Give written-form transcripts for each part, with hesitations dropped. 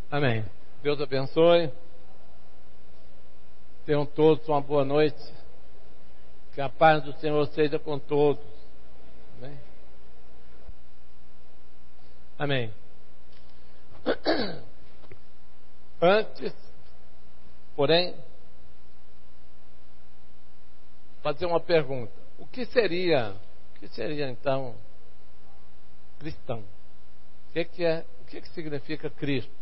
Amém. Deus abençoe. Tenham todos uma boa noite. Que a paz do Senhor seja com todos. Amém. Amém. Antes, porém, fazer uma pergunta. O que seria então cristão? O que significa Cristo?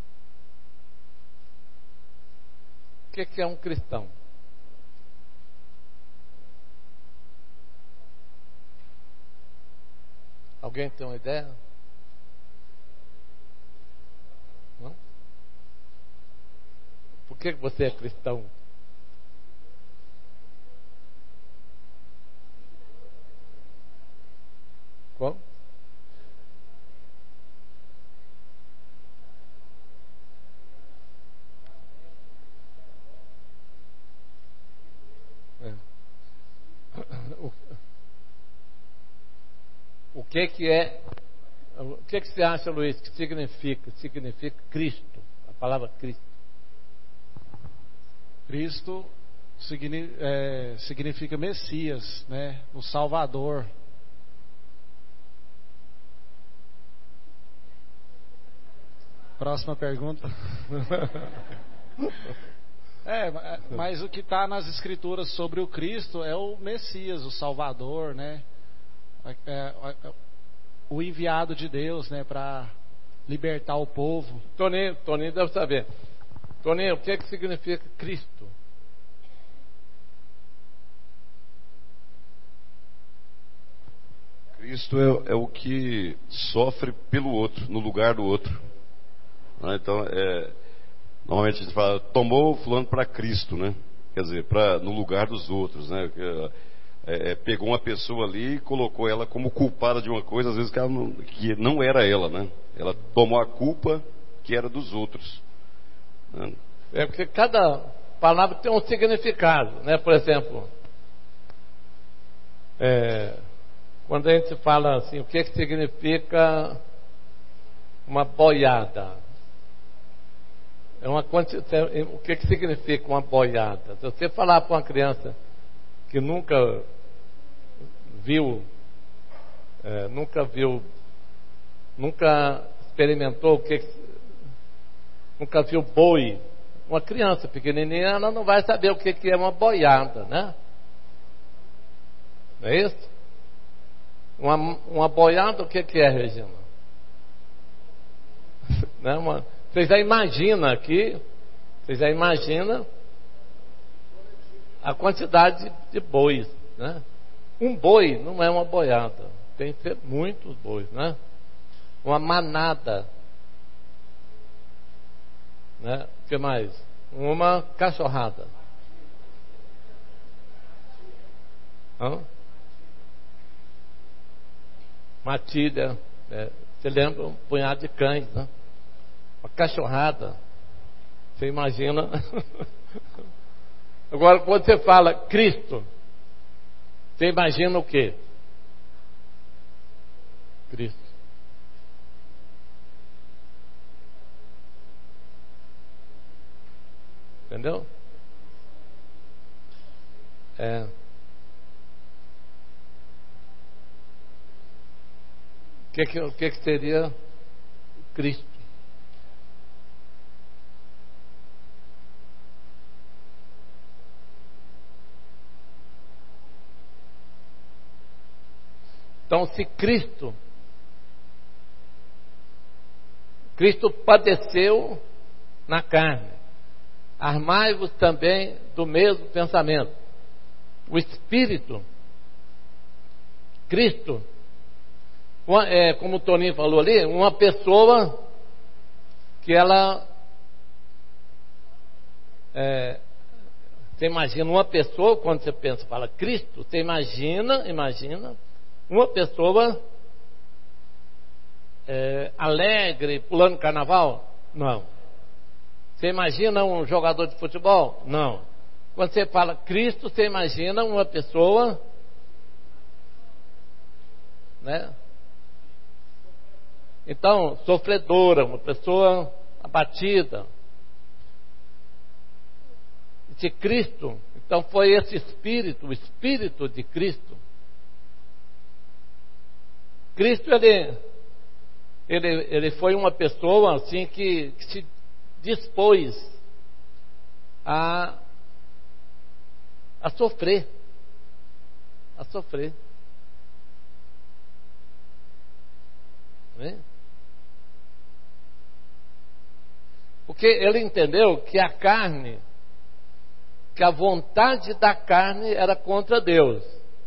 O que é um cristão? Alguém tem uma ideia? Não? Por que você é cristão? Qual? O que você acha, Luiz, que significa Cristo? A palavra Cristo. Cristo significa Messias, né? O Salvador. Próxima pergunta. Mas o que está nas Escrituras sobre o Cristo é o Messias, o Salvador, né? O enviado de Deus, né? Para libertar o povo. Toninho deve saber. Toninho, o que significa Cristo? Cristo é o que sofre pelo outro, no lugar do outro. Então, normalmente a gente fala, tomou o fulano para Cristo, né? Quer dizer, no lugar dos outros, né? Pegou uma pessoa ali e colocou ela como culpada de uma coisa, às vezes que não era ela, né? Ela tomou a culpa que era dos outros. Né? Porque cada palavra tem um significado, né? Por exemplo, quando a gente fala assim, o que significa uma boiada? O que significa uma boiada? Se você falar para uma criança que nunca experimentou nunca viu boi, uma criança pequenininha, ela não vai saber o que é uma boiada, né? Não é isso? Uma boiada, o que é, Regina? Né? Você já imagina a quantidade de bois, né? Um boi não é uma boiada, tem que ter muitos bois, né? Uma manada, né? O que mais? Uma cachorrada. Matilha, você lembra um punhado de cães, né? Uma cachorrada, você imagina. Agora, quando você fala Cristo, você imagina o quê? Cristo. Entendeu? O que seria Cristo? Então, se Cristo padeceu na carne, armai-vos também do mesmo pensamento. O Espírito, Cristo, como o Toninho falou ali, uma pessoa que ela... você imagina uma pessoa, quando você fala Cristo, você imagina uma pessoa alegre, pulando carnaval? Não. Você imagina um jogador de futebol? Não. Quando você fala Cristo, você imagina uma pessoa, né? Então, sofredora, uma pessoa abatida de Cristo. Então foi esse Espírito, o Espírito de Cristo. Cristo, ele foi uma pessoa assim que se dispôs a sofrer. A sofrer. Né? Porque ele entendeu que a carne, que a vontade da carne era contra Deus.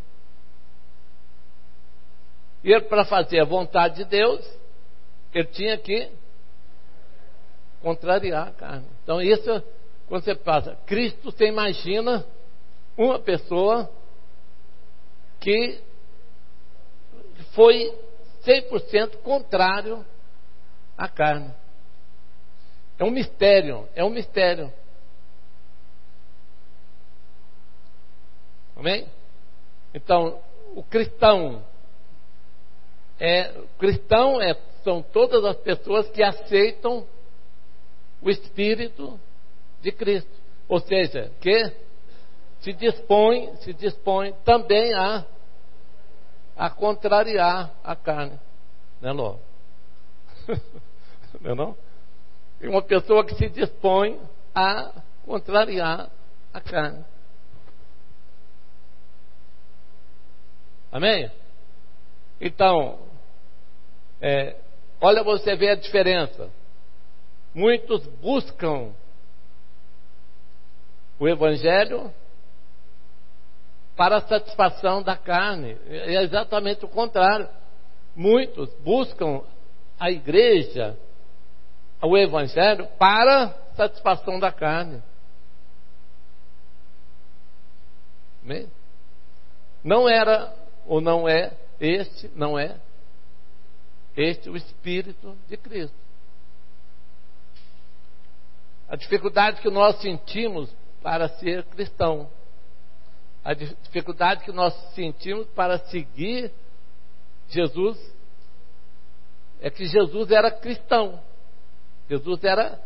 E ele, para fazer a vontade de Deus, ele tinha que contrariar a carne. Então isso, quando você passa, Cristo, você imagina uma pessoa que foi 100% contrário à carne. É um mistério, é um mistério. Amém? Então, o cristão são todas as pessoas que aceitam o Espírito de Cristo. Ou seja, que se dispõe também a contrariar a carne. Não é, Ló? Não é não? E uma pessoa que se dispõe a contrariar a carne. Amém? Então, olha, você vê a diferença. Muitos buscam o Evangelho para a satisfação da carne. É exatamente o contrário. Muitos buscam a igreja, o Evangelho, para a satisfação da carne. Amém? Não era, ou não é este o Espírito de Cristo. A dificuldade que nós sentimos para ser cristão, a dificuldade que nós sentimos para seguir Jesus, é que Jesus era cristão. Jesus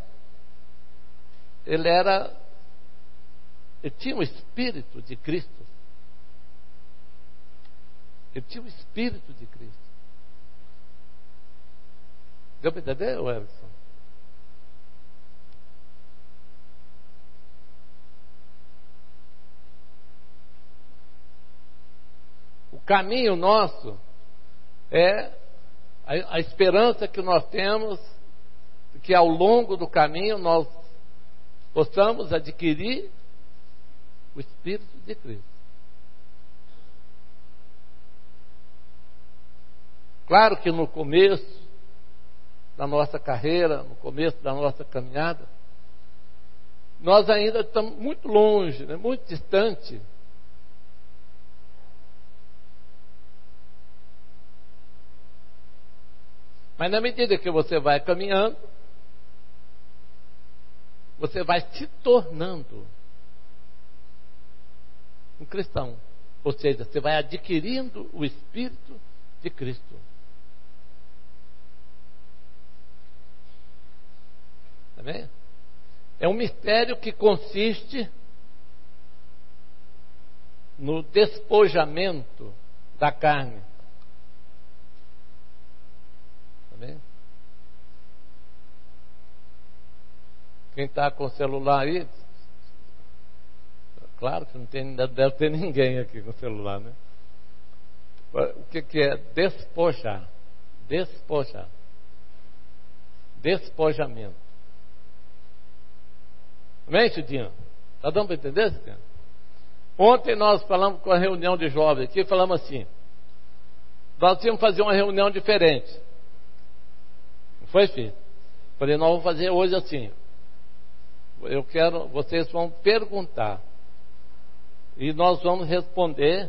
ele tinha o Espírito de Cristo. Ele tinha o Espírito de Cristo. Deu para entender, Everson? O caminho nosso é a esperança que nós temos, que ao longo do caminho nós possamos adquirir o Espírito de Cristo. Claro que no começo da nossa carreira, no começo da nossa caminhada, nós ainda estamos muito longe, né? Muito distante. Mas na medida que você vai caminhando, você vai se tornando um cristão. Ou seja, você vai adquirindo o Espírito de Cristo. Amém? É um mistério que consiste no despojamento da carne. Amém? Quem está com o celular aí, claro que não deve ter ninguém aqui com o celular, né? O que é despojar? Despojar. Despojamento. Amém, Cidinho? Está dando para entender, Cidinho? Ontem nós falamos com a reunião de jovens aqui, falamos assim, nós tínhamos que fazer uma reunião diferente. Não foi, filho? Falei, nós vamos fazer hoje assim. Vocês vão perguntar. E nós vamos responder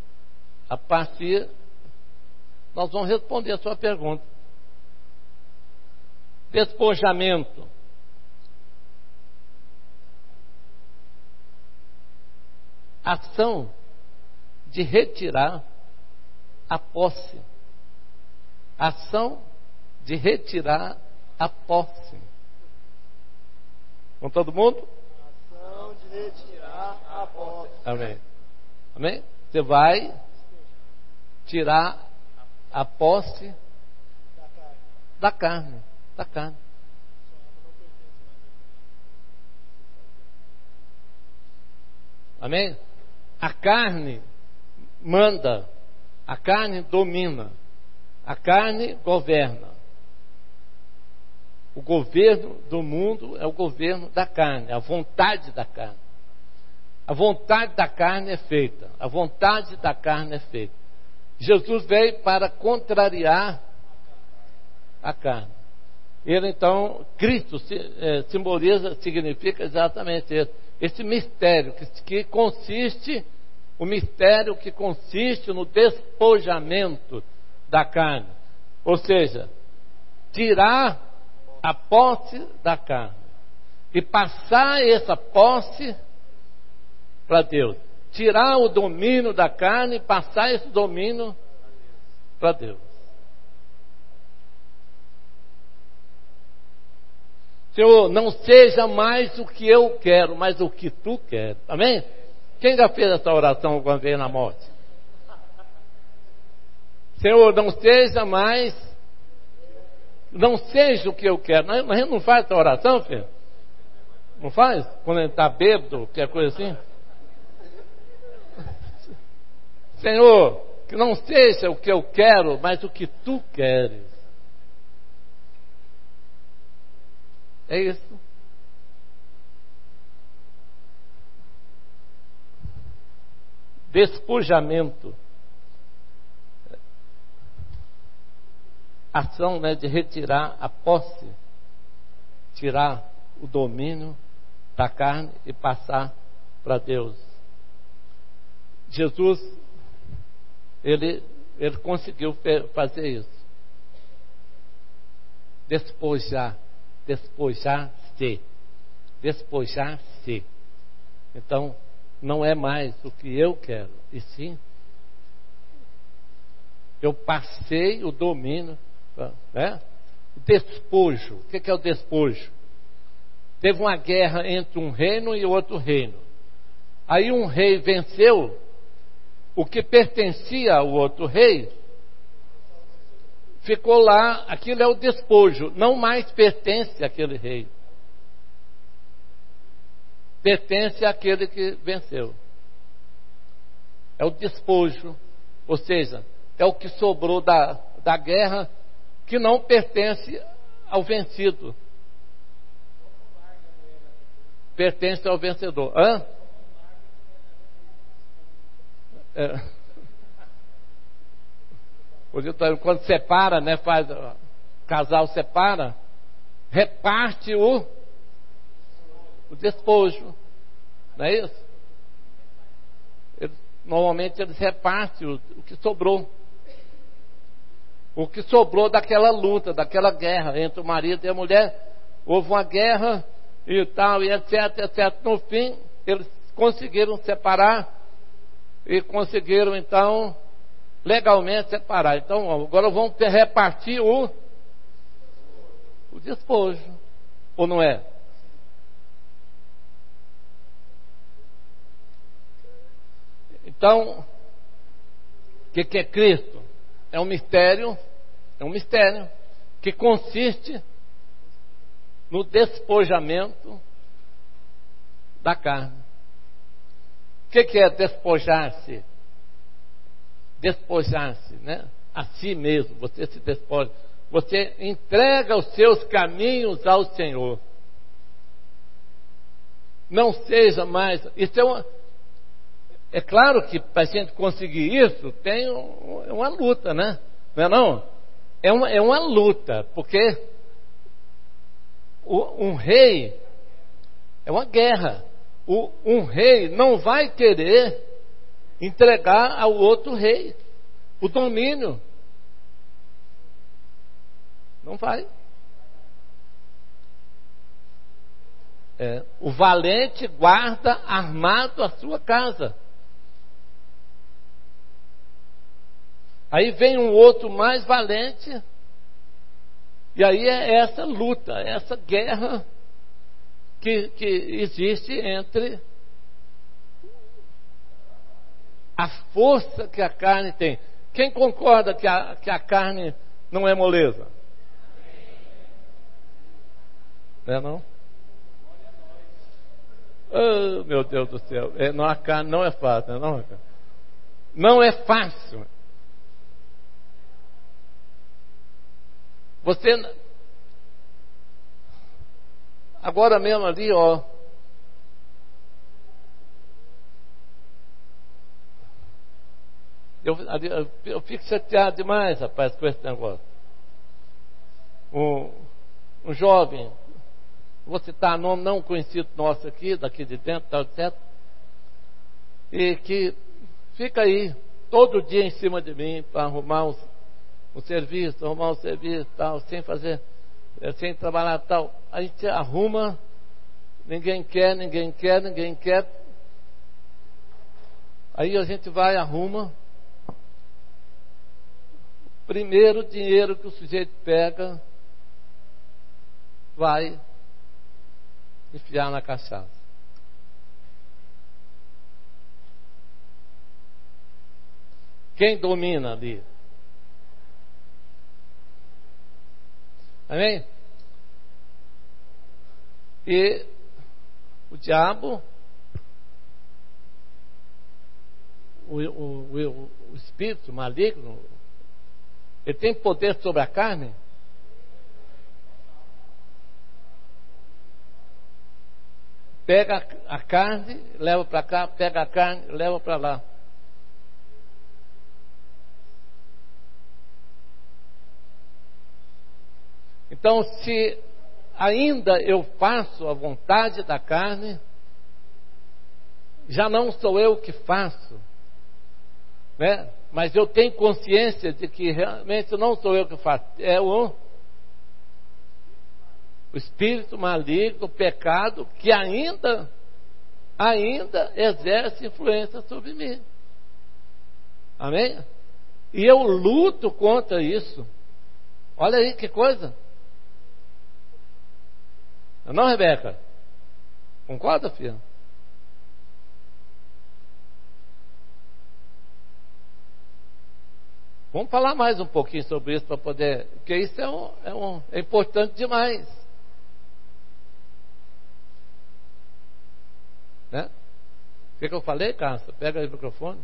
nós vamos responder a sua pergunta. Despojamento. Ação de retirar a posse. Ação de retirar a posse. Com todo mundo? Ação de retirar a posse. Amém. Amém? Você vai tirar a posse da carne. Da carne. Amém? A carne manda, a carne domina, a carne governa. O governo do mundo é o governo da carne, a vontade da carne. A vontade da carne é feita, a vontade da carne é feita. Jesus veio para contrariar a carne. Ele então, Cristo simboliza, significa exatamente isso. Esse mistério que consiste, o mistério que consiste no despojamento da carne. Ou seja, tirar a posse da carne e passar essa posse para Deus. Tirar o domínio da carne e passar esse domínio para Deus. Senhor, não seja mais o que eu quero, mas o que tu queres. Amém? Quem já fez essa oração alguma vez na morte? Senhor, não seja mais, não seja o que eu quero. A gente não faz essa oração, filho? Não faz? Quando a gente está bêbado, qualquer coisa assim? Senhor, que não seja o que eu quero, mas o que tu queres. É isso. Despojamento. Ação, né, de retirar a posse, tirar o domínio da carne e passar para Deus. Jesus, ele conseguiu fazer isso. Despojar-se. Então, não é mais o que eu quero, e sim, eu passei o domínio, né? O despojo. O que é o despojo? Teve uma guerra entre um reino e outro reino. Aí um rei venceu, o que pertencia ao outro rei ficou lá, aquilo é o despojo, não mais pertence àquele rei. Pertence àquele que venceu. É o despojo, ou seja, é o que sobrou da guerra que não pertence ao vencido. Pertence ao vencedor. Hã? Quando separa, né, faz, o casal separa, reparte o despojo, não é isso? Normalmente eles repartem o que sobrou. O que sobrou daquela luta, daquela guerra entre o marido e a mulher. Houve uma guerra e tal, e etc, etc. No fim, eles conseguiram separar e conseguiram então legalmente separar. Então agora vamos repartir o despojo, ou não é? Então, o que é Cristo? É um mistério que consiste no despojamento da carne. O que é despojar-se? Despojar-se, né? A si mesmo, você se despoja. Você entrega os seus caminhos ao Senhor. Não seja mais. Isso é claro que para a gente conseguir isso tem uma luta, né? Não é não? É uma luta, porque um rei é uma guerra. Um rei não vai querer entregar ao outro rei o domínio. Não vai. O valente guarda armado a sua casa. Aí vem um outro mais valente, e aí é essa luta, essa guerra que existe entre a força que a carne tem. Quem concorda que a carne não é moleza? Não é não? Oh, meu Deus do céu. A carne não é fácil, não é? Não é fácil. Você agora mesmo ali, ó. Eu fico chateado demais, rapaz, com esse negócio. Um jovem, vou citar nome não conhecido nosso aqui, daqui de dentro, tal, etc. E que fica aí todo dia em cima de mim para arrumar um serviço, tal, sem fazer, sem trabalhar, tal. A gente arruma, ninguém quer. Aí a gente vai, arruma. Primeiro dinheiro que o sujeito pega, vai enfiar na cachaça. Quem domina ali? Amém? E o diabo, o espírito maligno, ele tem poder sobre a carne? Pega a carne, leva para cá, pega a carne, leva para lá. Então, se ainda eu faço a vontade da carne, já não sou eu que faço, né? Mas eu tenho consciência de que realmente não sou eu que faço, é o espírito maligno, o pecado, que ainda exerce influência sobre mim. Amém? E eu luto contra isso. Olha aí que coisa. Não, Rebeca? Concorda, filha? Vamos falar mais um pouquinho sobre isso para poder... Porque isso é importante demais. Né? O que eu falei, Cássia? Pega aí o microfone.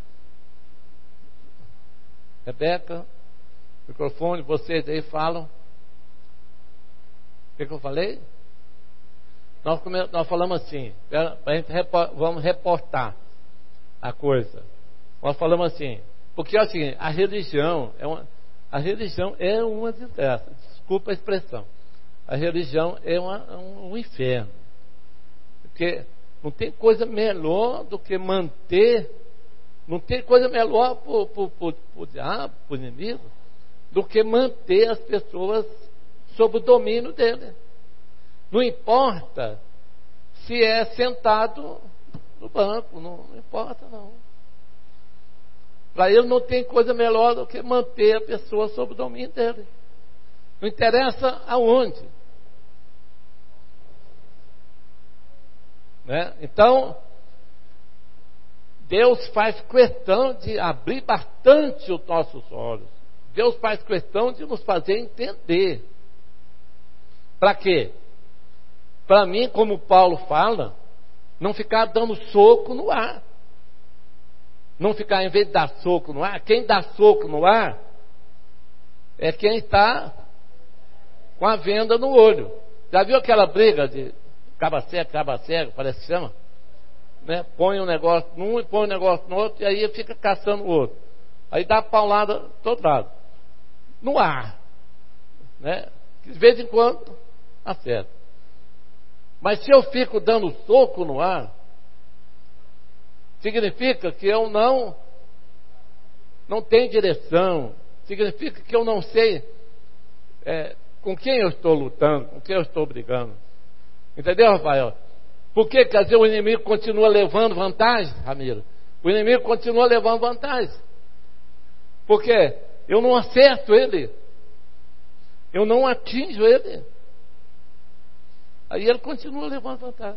Rebeca, microfone, vocês aí falam. O que eu falei? Nós falamos assim, vamos reportar a coisa. Nós falamos assim, porque é o seguinte, a religião é uma desgraça, desculpa a expressão. A religião é um inferno. Porque não tem coisa melhor do que manter, não tem coisa melhor para o diabo, para o inimigo, do que manter as pessoas sob o domínio dele. Não importa se é sentado no banco, não importa não. Para ele não tem coisa melhor do que manter a pessoa sob o domínio dele. Não interessa aonde. Né? Então, Deus faz questão de abrir bastante os nossos olhos. Deus faz questão de nos fazer entender. Para quê? Para mim, como Paulo fala, não ficar dando soco no ar. Não ficar, em vez de dar soco no ar, quem dá soco no ar é quem está com a venda no olho. Já viu aquela briga de caba cego, parece que chama? Né? Põe um negócio num e põe um negócio no outro, e aí fica caçando o outro. Aí dá paulada do todo lado. No ar. Né? De vez em quando acerta. Mas se eu fico dando soco no ar, significa que eu não tenho direção. Significa que eu não sei com quem eu estou lutando, com quem eu estou brigando. Entendeu, Rafael? Por que às vezes o inimigo continua levando vantagem, Ramiro? O inimigo continua levando vantagem. Porque eu não acerto ele. Eu não atinjo ele. Aí ele continua levando vantagem.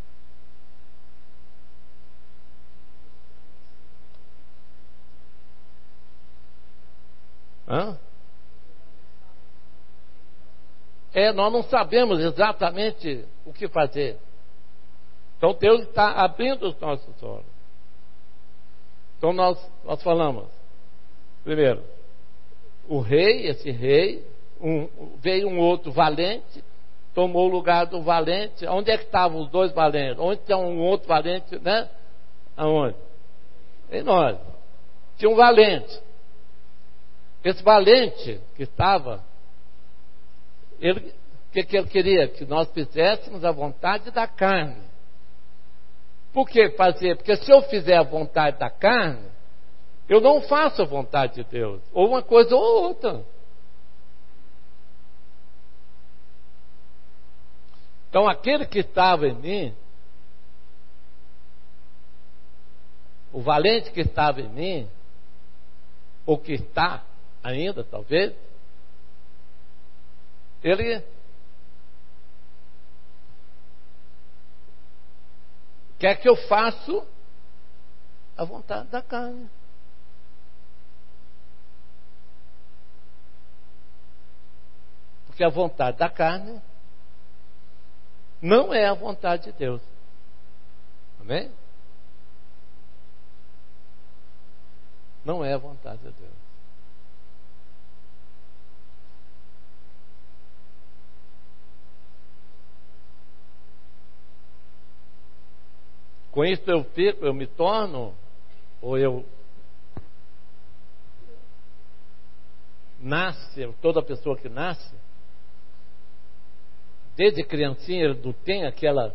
Nós não sabemos exatamente o que fazer. Então Deus está abrindo os nossos olhos. Então nós falamos, primeiro, esse rei, veio um outro valente, tomou o lugar do valente. Onde é que estavam os dois valentes? Onde tem um outro valente, né? Aonde? Em nós. Tinha um valente. Esse valente que estava, o que ele queria? Que nós fizéssemos a vontade da carne. Por que fazer? Porque se eu fizer a vontade da carne, eu não faço a vontade de Deus. Ou uma coisa ou outra. Então aquele que estava em mim, o valente que estava em mim, ou que está ainda, talvez, ele quer que eu faça a vontade da carne. Porque a vontade da carne não é a vontade de Deus. Amém? Não é a vontade de Deus. Com isso eu me torno, ou eu nasce, toda pessoa que nasce, desde criancinha ele não tem aquela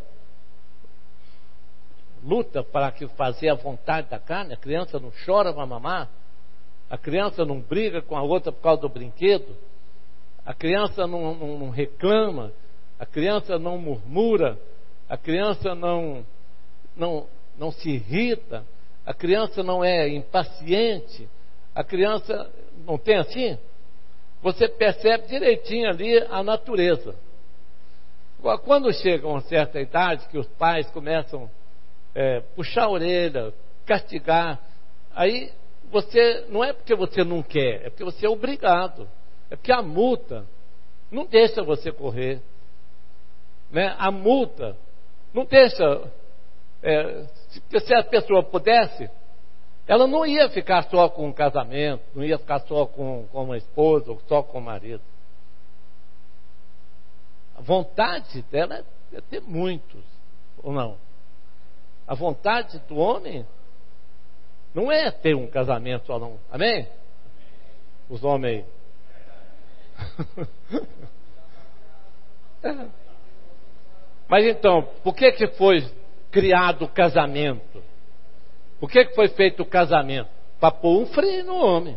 luta para fazer a vontade da carne. A criança não chora para mamar, a criança não briga com a outra por causa do brinquedo, a criança não reclama, a criança não murmura, a criança não se irrita, a criança não é impaciente, a criança não tem assim. Você percebe direitinho ali a natureza. Quando chega uma certa idade que os pais começam a puxar a orelha, castigar, aí você, não é porque você não quer, é porque você é obrigado, é porque a multa não deixa você correr, né? A multa não deixa. Se a pessoa pudesse, ela não ia ficar só com um casamento, não ia ficar só com uma esposa ou só com o marido. A vontade dela é ter muitos, ou não? A vontade do homem não é ter um casamento só, não. Amém? Os homens aí. Mas então, por que foi criado o casamento? Por que foi feito o casamento? Para pôr um freio no homem.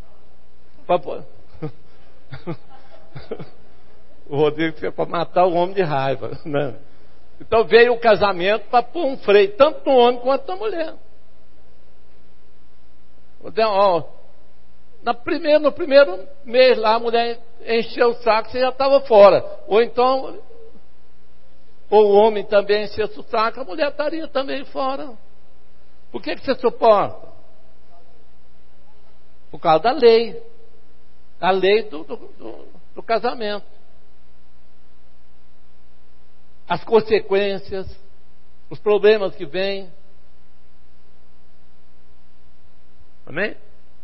O Rodrigo fica para matar o homem de raiva, né? Então veio o casamento para pôr um freio, tanto no homem quanto na mulher. Então, no primeiro mês lá, a mulher encheu o saco, você já estava fora. Ou então, ou o homem também enchesse o saco, a mulher estaria também fora. Por que você suporta? Por causa da lei. A lei do casamento. As consequências, os problemas que vêm. Amém?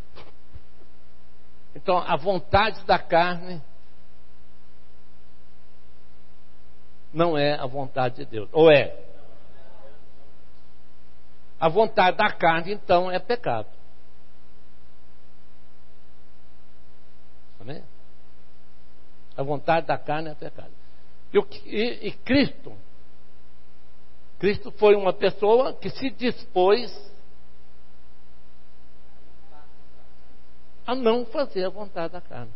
Então, a vontade da carne não é a vontade de Deus. Ou é? A vontade da carne, então, é pecado. Amém? A vontade da carne é pecado. E Cristo foi uma pessoa que se dispôs a não fazer a vontade da carne.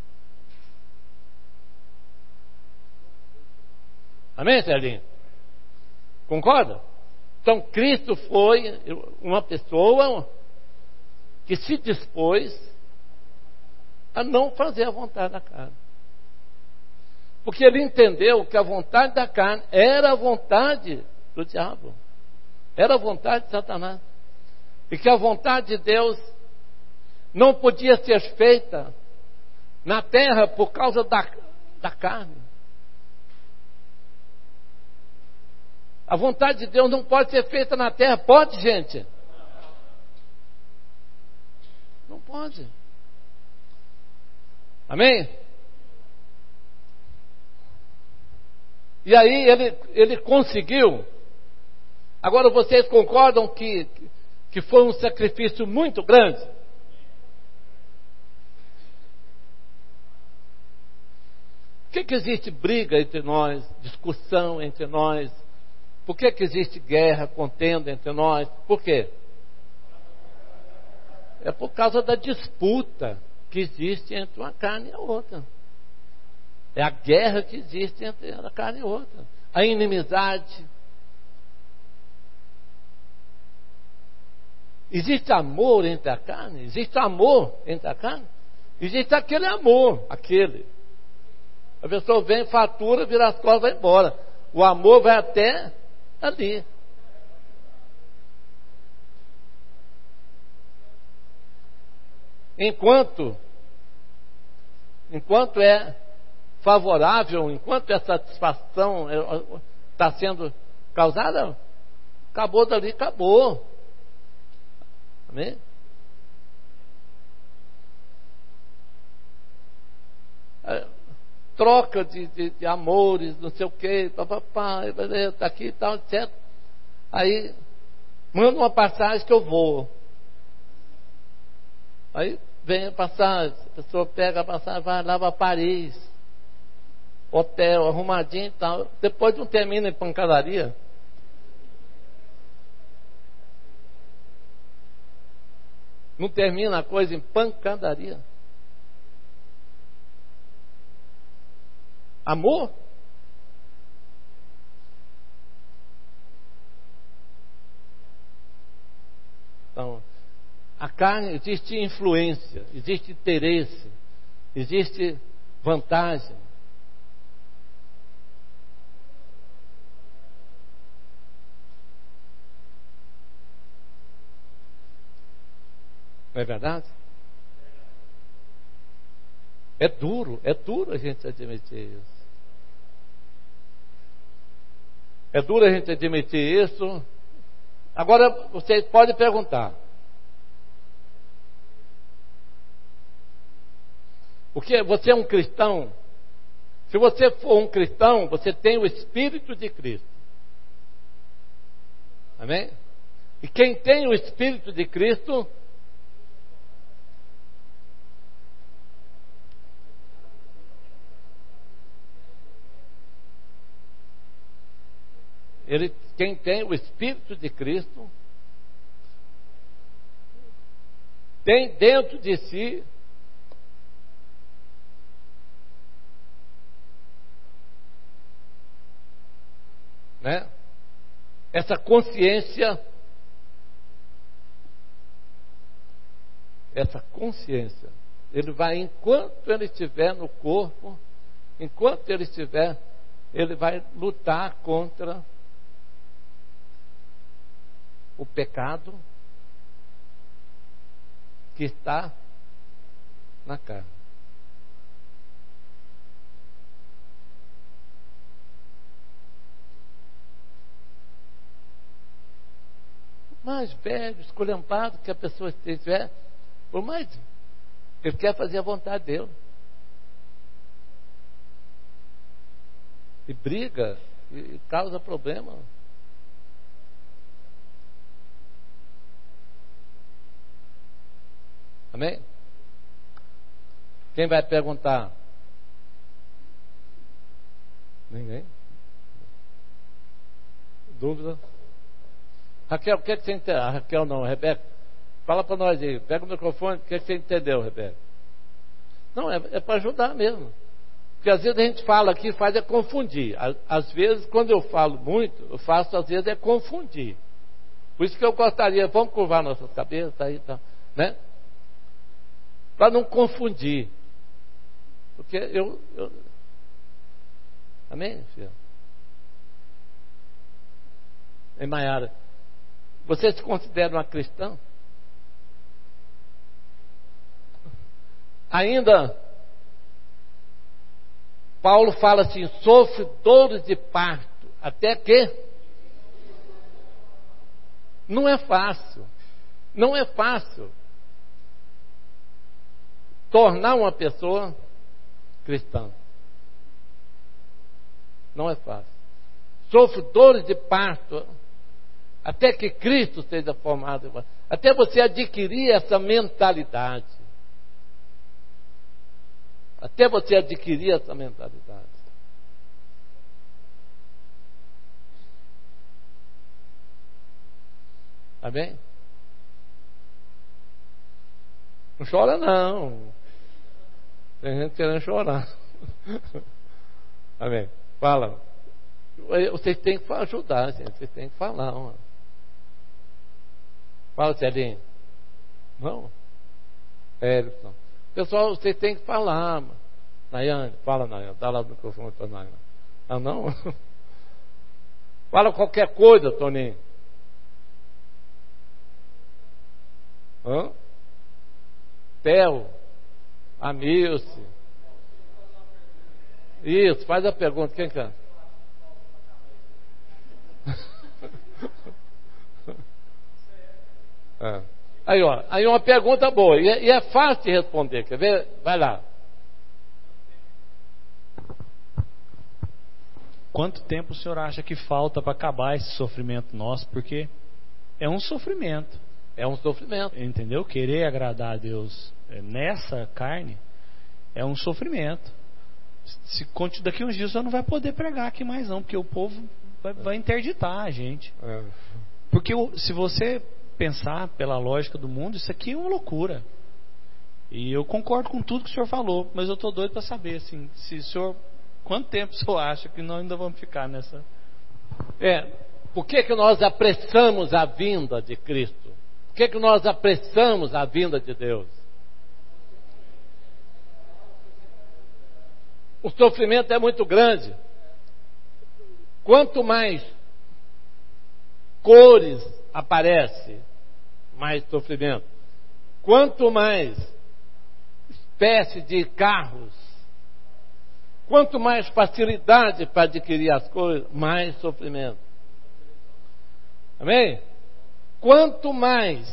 Amém, Serginho? Concorda? Então Cristo foi uma pessoa que se dispôs a não fazer a vontade da carne. Porque ele entendeu que a vontade da carne era a vontade do diabo. Era a vontade de Satanás. E que a vontade de Deus não podia ser feita na terra por causa da carne. A vontade de Deus não pode ser feita na terra. Pode, gente? Não pode. Amém? E aí ele conseguiu. Agora vocês concordam que foi um sacrifício muito grande? Por que existe briga entre nós, discussão entre nós? Por que existe guerra, contenda entre nós? Por quê? É por causa da disputa que existe entre uma carne e a outra. É a guerra que existe entre a carne e a outra. A inimizade. Existe amor entre a carne? Existe amor entre a carne? Existe aquele amor, aquele. A pessoa vem, fatura, vira as costas e vai embora. O amor vai até ali. Enquanto é favorável, enquanto a satisfação está sendo causada, acabou dali, acabou. Amém? Troca de amores, não sei o que, papapá, está aqui e tal, etc. Aí, manda uma passagem que eu vou. Aí vem a passagem, a pessoa pega a passagem, vai lá para Paris, hotel, arrumadinho e tal. Depois não termina em pancadaria. Não termina a coisa em pancadaria. Amor? Então, a carne, existe influência, existe interesse, existe vantagem. Não é verdade? É duro a gente admitir isso. É duro a gente admitir isso. Agora, você pode perguntar. Porque você é um cristão. Se você for um cristão, você tem o Espírito de Cristo. Amém? E quem tem o Espírito de Cristo, quem tem o Espírito de Cristo, tem dentro de si essa consciência, ele vai, enquanto ele estiver no corpo, ele vai lutar contra o pecado que está na carne. Mais velho, esculhambado que a pessoa estiver, por mais ele quer fazer a vontade dele. E briga e causa problema. Amém? Quem vai perguntar? Ninguém? Dúvida? Raquel, o que você entendeu? Raquel não, Rebeca. Fala para nós aí, pega o microfone, o que você entendeu, Rebeca? Não, é para ajudar mesmo. Porque às vezes a gente fala aqui, faz é confundir. Às vezes, quando eu falo muito, eu faço às vezes é confundir. Por isso que eu gostaria, vamos curvar nossas cabeças aí, tá, né? Para não confundir. Porque Amém, filho? E Maiara, você se considera uma cristã? Ainda, Paulo fala assim: sofre dores de parto, até que não é fácil. Não é fácil tornar uma pessoa cristã. Não é fácil. Sofre dores de parto até que Cristo seja formado. Até você adquirir essa mentalidade. Até você adquirir essa mentalidade. Amém? Não chora não. Tem gente querendo chorar. Amém? Fala. Vocês têm que ajudar, gente. Vocês têm que falar. Mano. Fala, Celinho. Não? Erickson. Pessoal, vocês têm que falar. Mano. Nayane, fala, Nayane. Dá lá o microfone para Nayane. Ah, não? Fala qualquer coisa, Toninho. Hã? Theo, Amilce. Isso, faz a pergunta. Quem quer? Aí, ó, aí uma pergunta boa. E é fácil de responder. Quer ver? Vai lá. Quanto tempo o senhor acha que falta para acabar esse sofrimento nosso? Porque é um sofrimento. É um sofrimento. Entendeu? Querer agradar a Deus nessa carne é um sofrimento. Daqui uns dias o senhor não vai poder pregar aqui mais não, porque o povo vai interditar a gente. Porque se você pensar pela lógica do mundo, isso aqui é uma loucura. E eu concordo com tudo que o senhor falou, mas eu estou doido para saber assim, se o senhor, quanto tempo o senhor acha que nós ainda vamos ficar nessa... Por que nós apressamos a vinda de Cristo? Por que nós apressamos a vinda de Deus? O sofrimento é muito grande. Quanto mais cores aparece, mais sofrimento. Quanto mais espécie de carros, quanto mais facilidade para adquirir as coisas, mais sofrimento. Amém? Quanto mais,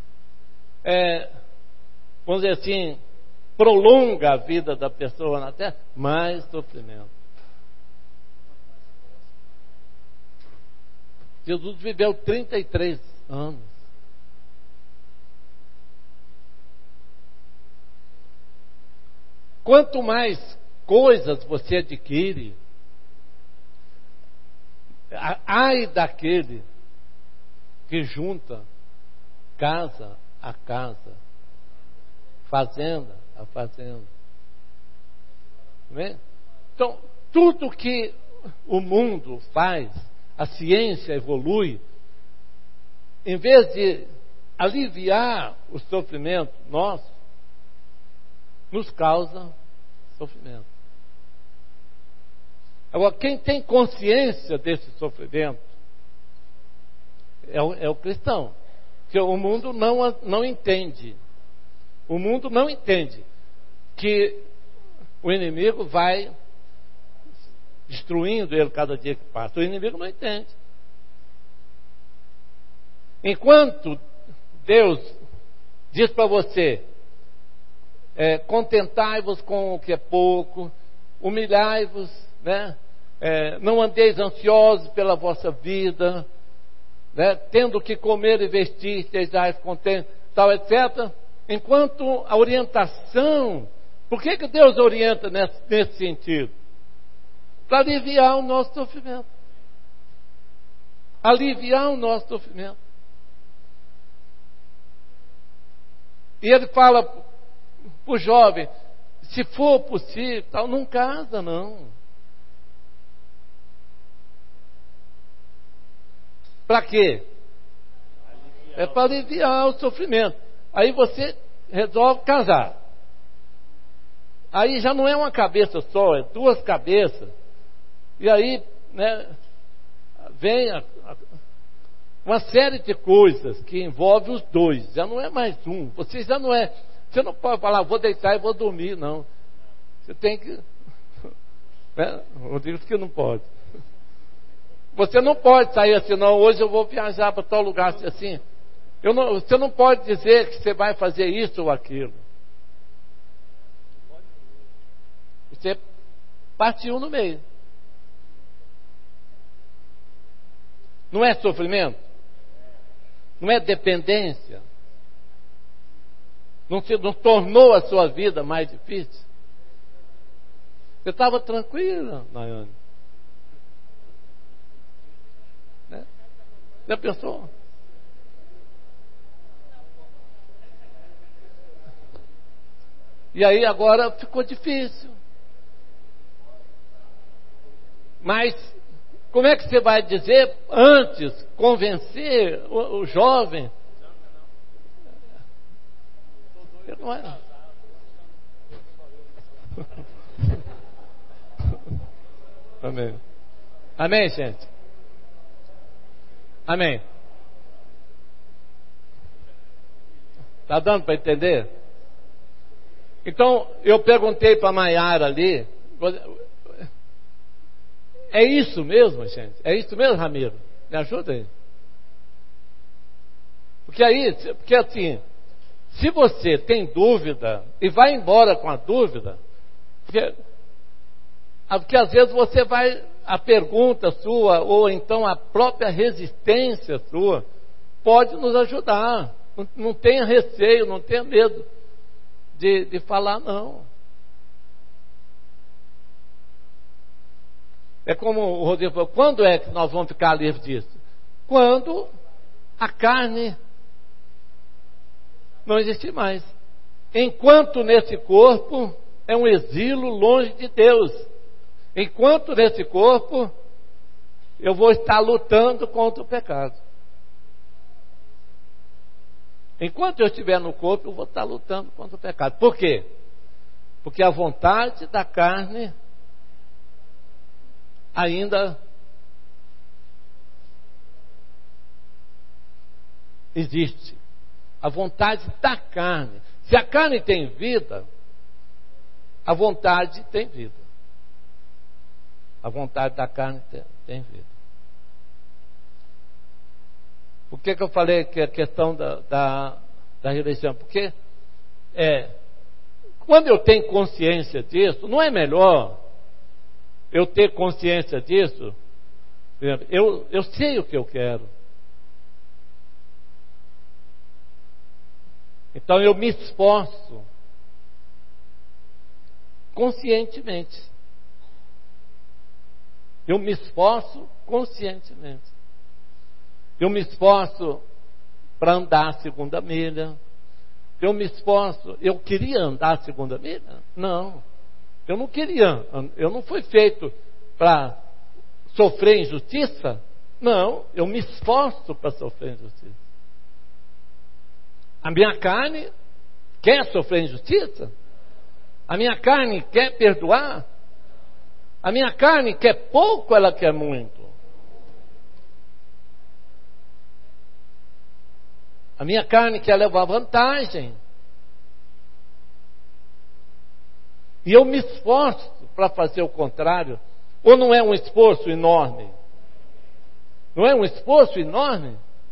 vamos dizer assim, prolonga a vida da pessoa na terra, mais sofrimento. Jesus viveu 33 anos. Quanto mais coisas você adquire, ai daquele que junta casa a casa, fazenda a fazenda. Então, tudo que o mundo faz, a ciência evolui, em vez de aliviar o sofrimento nosso, nos causa sofrimento. Agora, quem tem consciência desse sofrimento é o cristão, porque o mundo não entende. O mundo não entende que o inimigo vai destruindo ele cada dia que passa. O inimigo não entende. Enquanto Deus diz para você, contentai-vos com o que é pouco, humilhai-vos, né? Não andeis ansiosos pela vossa vida, né? Tendo que comer e vestir, estejais contentes, tal, etc. Enquanto a orientação, por que Deus orienta nesse sentido? Para aliviar o nosso sofrimento. Aliviar o nosso sofrimento. E ele fala para o jovem, se for possível, tal, não casa não. Para quê? É para aliviar o sofrimento. Aí você resolve casar. Aí já não é uma cabeça só, é duas cabeças. E aí, né, vem uma série de coisas que envolve os dois. Já não é mais um. Você já não é. Você não pode falar, vou deitar e vou dormir, não. Você tem que. Né? Eu digo que não pode. Você não pode sair assim, não. Hoje eu vou viajar para tal lugar assim. Você não pode dizer que você vai fazer isso ou aquilo. Você partiu no meio. Não é sofrimento? Não é dependência? Não tornou a sua vida mais difícil? Você estava tranquila, Nayane? Né? Já pensou? E aí agora ficou difícil. Mas como é que você vai dizer antes, convencer o jovem? Não é. Amém. Amém, gente? Amém. Está dando para entender? Então, eu perguntei para a Maiara ali, é isso mesmo, gente? É isso mesmo, Ramiro? Me ajuda aí. Porque assim, se você tem dúvida e vai embora com a dúvida, porque às vezes você vai, a pergunta sua, ou então a própria resistência sua, pode nos ajudar. Não tenha receio, não tenha medo de falar não. É como o Rodrigo falou, quando é que nós vamos ficar livres disso? Quando a carne não existir mais. Enquanto nesse corpo é um exílio longe de Deus. Enquanto nesse corpo eu vou estar lutando contra o pecado. Enquanto eu estiver no corpo, eu vou estar lutando contra o pecado. Por quê? Porque a vontade da carne ainda existe. A vontade da carne. Se a carne tem vida, a vontade tem vida. A vontade da carne tem vida. Por que eu falei que a questão da religião? Porque quando eu tenho consciência disso, não é melhor eu ter consciência disso? Eu sei o que eu quero. Então eu me esforço conscientemente. Eu me esforço conscientemente. Eu me esforço para andar a segunda milha. Eu me esforço. Eu queria andar a segunda milha? Não. Eu não queria. Eu não fui feito para sofrer injustiça? Não. Eu me esforço para sofrer injustiça. A minha carne quer sofrer injustiça? A minha carne quer perdoar? A minha carne quer pouco, ela quer muito. A minha carne quer levar vantagem. E eu me esforço para fazer o contrário. Ou não é um esforço enorme? Não é um esforço enorme?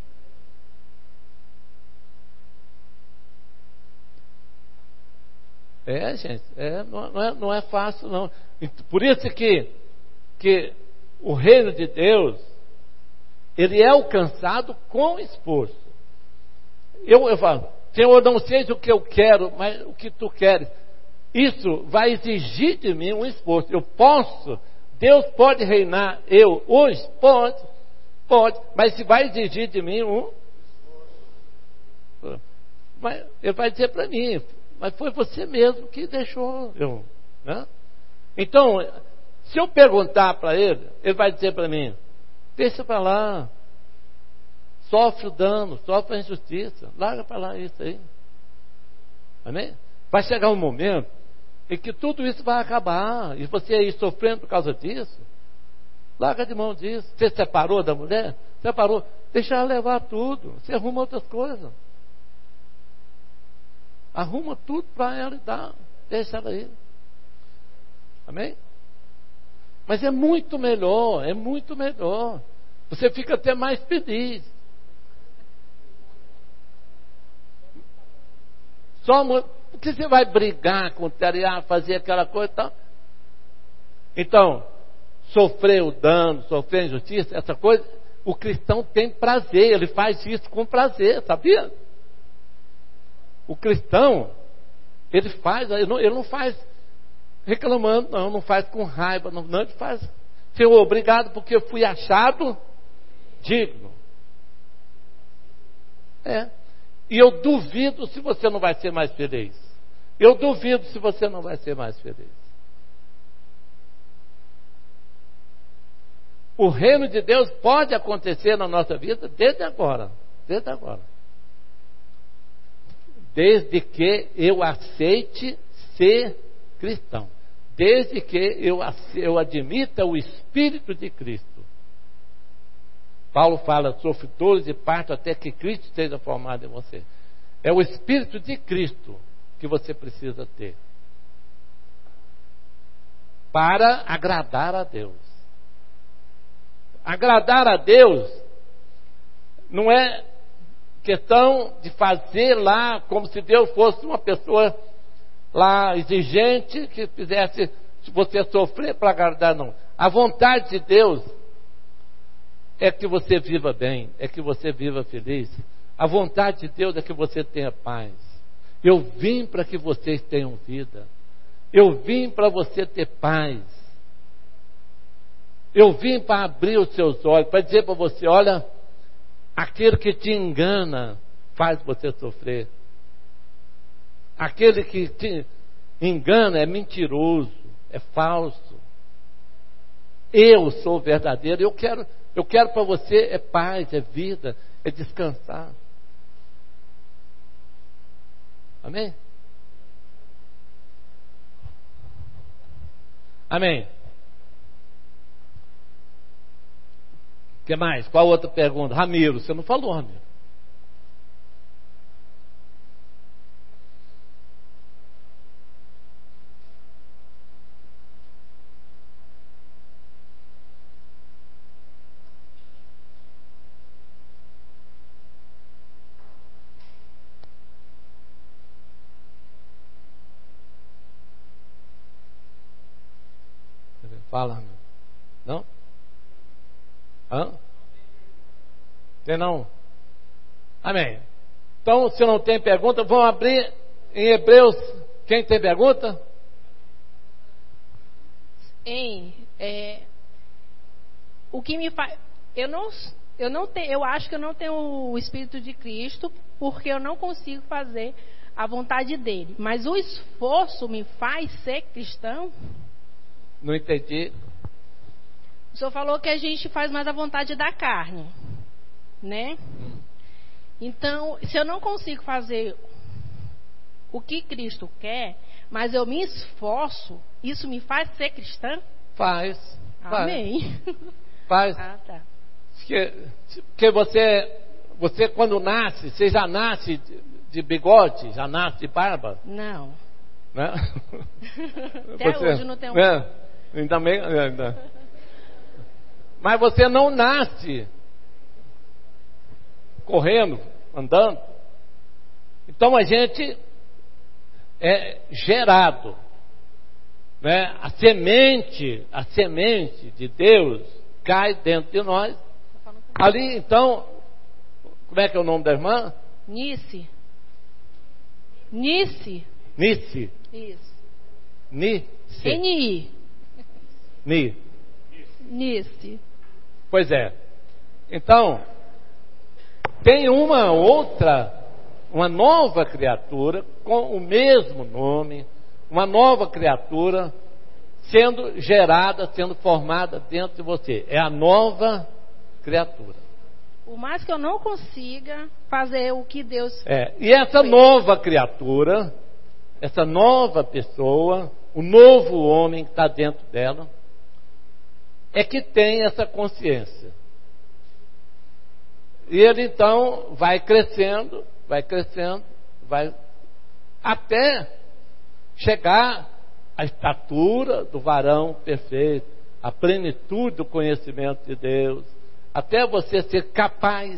Gente, não é fácil não. Por isso que o reino de Deus, ele é alcançado com esforço. Eu falo, Senhor, não seja o que eu quero, mas o que tu queres. Isso vai exigir de mim um esforço. Eu posso, Deus pode reinar hoje? Pode, mas se vai exigir de mim mas ele vai dizer para mim, mas foi você mesmo que deixou eu, né? Então, se eu perguntar para ele, ele vai dizer para mim, deixa para lá, sofre o dano, sofre a injustiça, larga para lá isso aí. Amém? Vai chegar um momento em que tudo isso vai acabar, e você ir sofrendo por causa disso, Larga de mão disso. Você separou da mulher? Separou. Deixa ela levar tudo. Você arruma outras coisas. Arruma tudo para ela e dá. Deixa ela ir. Amém? Mas é muito melhor. É muito melhor. Você fica até mais feliz. Porque você vai brigar, contrariar, fazer aquela coisa e tal. Então, sofrer o dano, sofrer a injustiça, essa coisa, o cristão tem prazer, ele faz isso com prazer, sabia? O cristão, ele não faz reclamando, não faz com raiva, não, ele faz, Senhor, obrigado porque eu fui achado digno. E eu duvido se você não vai ser mais feliz. Eu duvido se você não vai ser mais feliz. O reino de Deus pode acontecer na nossa vida desde agora. Desde agora. Desde que eu aceite ser cristão. Desde que eu admita o Espírito de Cristo. Paulo fala, sofre dores e parto até que Cristo seja formado em você. É o Espírito de Cristo que você precisa ter. Para agradar a Deus. Agradar a Deus não é questão de fazer lá como se Deus fosse uma pessoa lá exigente que fizesse você sofrer para agradar, não. A vontade de Deus é que você viva bem, é que você viva feliz. A vontade de Deus é que você tenha paz. Eu vim para que vocês tenham vida. Eu vim para você ter paz. Eu vim para abrir os seus olhos, para dizer para você, olha, aquele que te engana faz você sofrer. Aquele que te engana é mentiroso, é falso. Eu sou verdadeiro, eu quero para você é paz, é vida, é descansar. Amém? Amém. O que mais? Qual outra pergunta? Ramiro, você não falou, Ramiro. Fala, Ramiro. Não? Hã? Tem não? Amém. Então, se não tem pergunta, vamos abrir em Hebreus. Quem tem pergunta? O que me faz... Eu acho que eu não tenho o Espírito de Cristo, porque eu não consigo fazer a vontade dele. Mas o esforço me faz ser cristão? Não entendi. O senhor falou que a gente faz mais a vontade da carne, né? Então, se eu não consigo fazer o que Cristo quer, mas eu me esforço, isso me faz ser cristã? Faz. Amém. Faz. Ah, tá. Porque você quando nasce, você já nasce de bigode, já nasce de barba? Não. Né? Até hoje não tenho. Ainda. Mas você não nasce correndo, andando. Então a gente é gerado, né? A semente de Deus cai dentro de nós. Ali então, como é que é o nome da irmã? Nice. Nice. Isso. Nice. N-I. Ni. Nice. Pois é. Então, tem uma nova criatura com o mesmo nome, uma nova criatura sendo gerada, sendo formada dentro de você. É a nova criatura. Por mais que eu não consiga fazer o que Deus E essa nova criatura, essa nova pessoa, o novo homem que está dentro dela, é que tem essa consciência. E ele então vai crescendo, vai até chegar à estatura do varão perfeito, a plenitude do conhecimento de Deus, até você ser capaz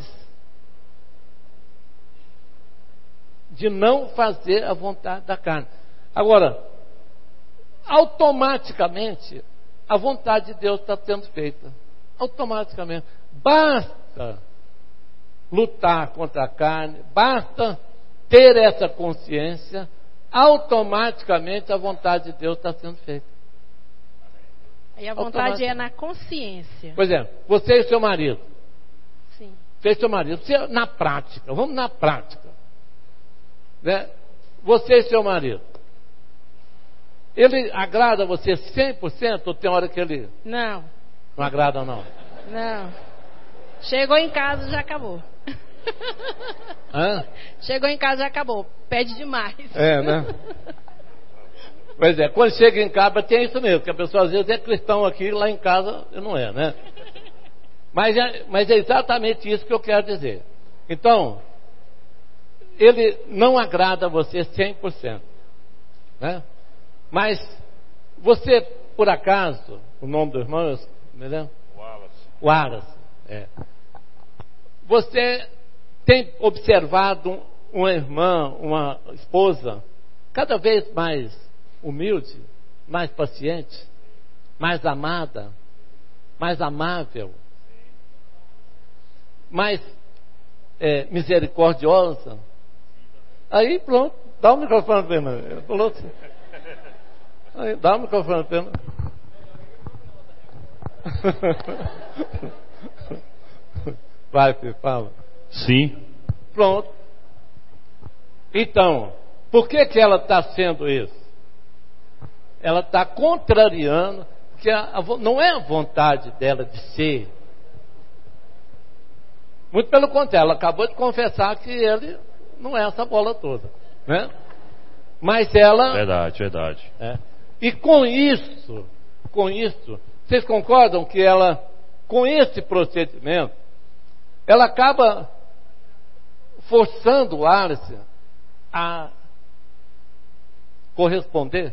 de não fazer a vontade da carne. Agora, automaticamente, a vontade de Deus está sendo feita. Automaticamente. Basta lutar contra a carne, basta ter essa consciência, automaticamente a vontade de Deus está sendo feita. E a vontade é na consciência. Por exemplo, você e seu marido. Sim. Você e seu marido. Você, na prática, vamos na prática. Né? Você e seu marido. Ele agrada você 100% ou tem hora que ele Não. não agrada, não? Não. Chegou em casa, já acabou. Hã? Chegou em casa, já acabou. Pede demais. É, né? Pois é, quando chega em casa tem isso mesmo, que a pessoa às vezes é cristão aqui, lá em casa não é, né? Mas é exatamente isso que eu quero dizer. Então, ele não agrada a você 100%, né? Mas você, por acaso, o nome do irmão, me lembro? Wallace. É. Você tem observado uma irmã, uma esposa, cada vez mais humilde, mais paciente, mais amada, mais amável, mais misericordiosa? Aí pronto, dá o microfone para irmã. Ele falou assim. Aí, dá o microfone para irmã. Vai, filho, fala. Sim. Pronto. Então, por que ela está sendo isso? Ela está contrariando, porque não é a vontade dela de ser. Muito pelo contrário, ela acabou de confessar que ele não é essa bola toda, né? Mas ela... Verdade. É. E com isso, vocês concordam que ela, com esse procedimento, ela acaba forçando o Alice a corresponder?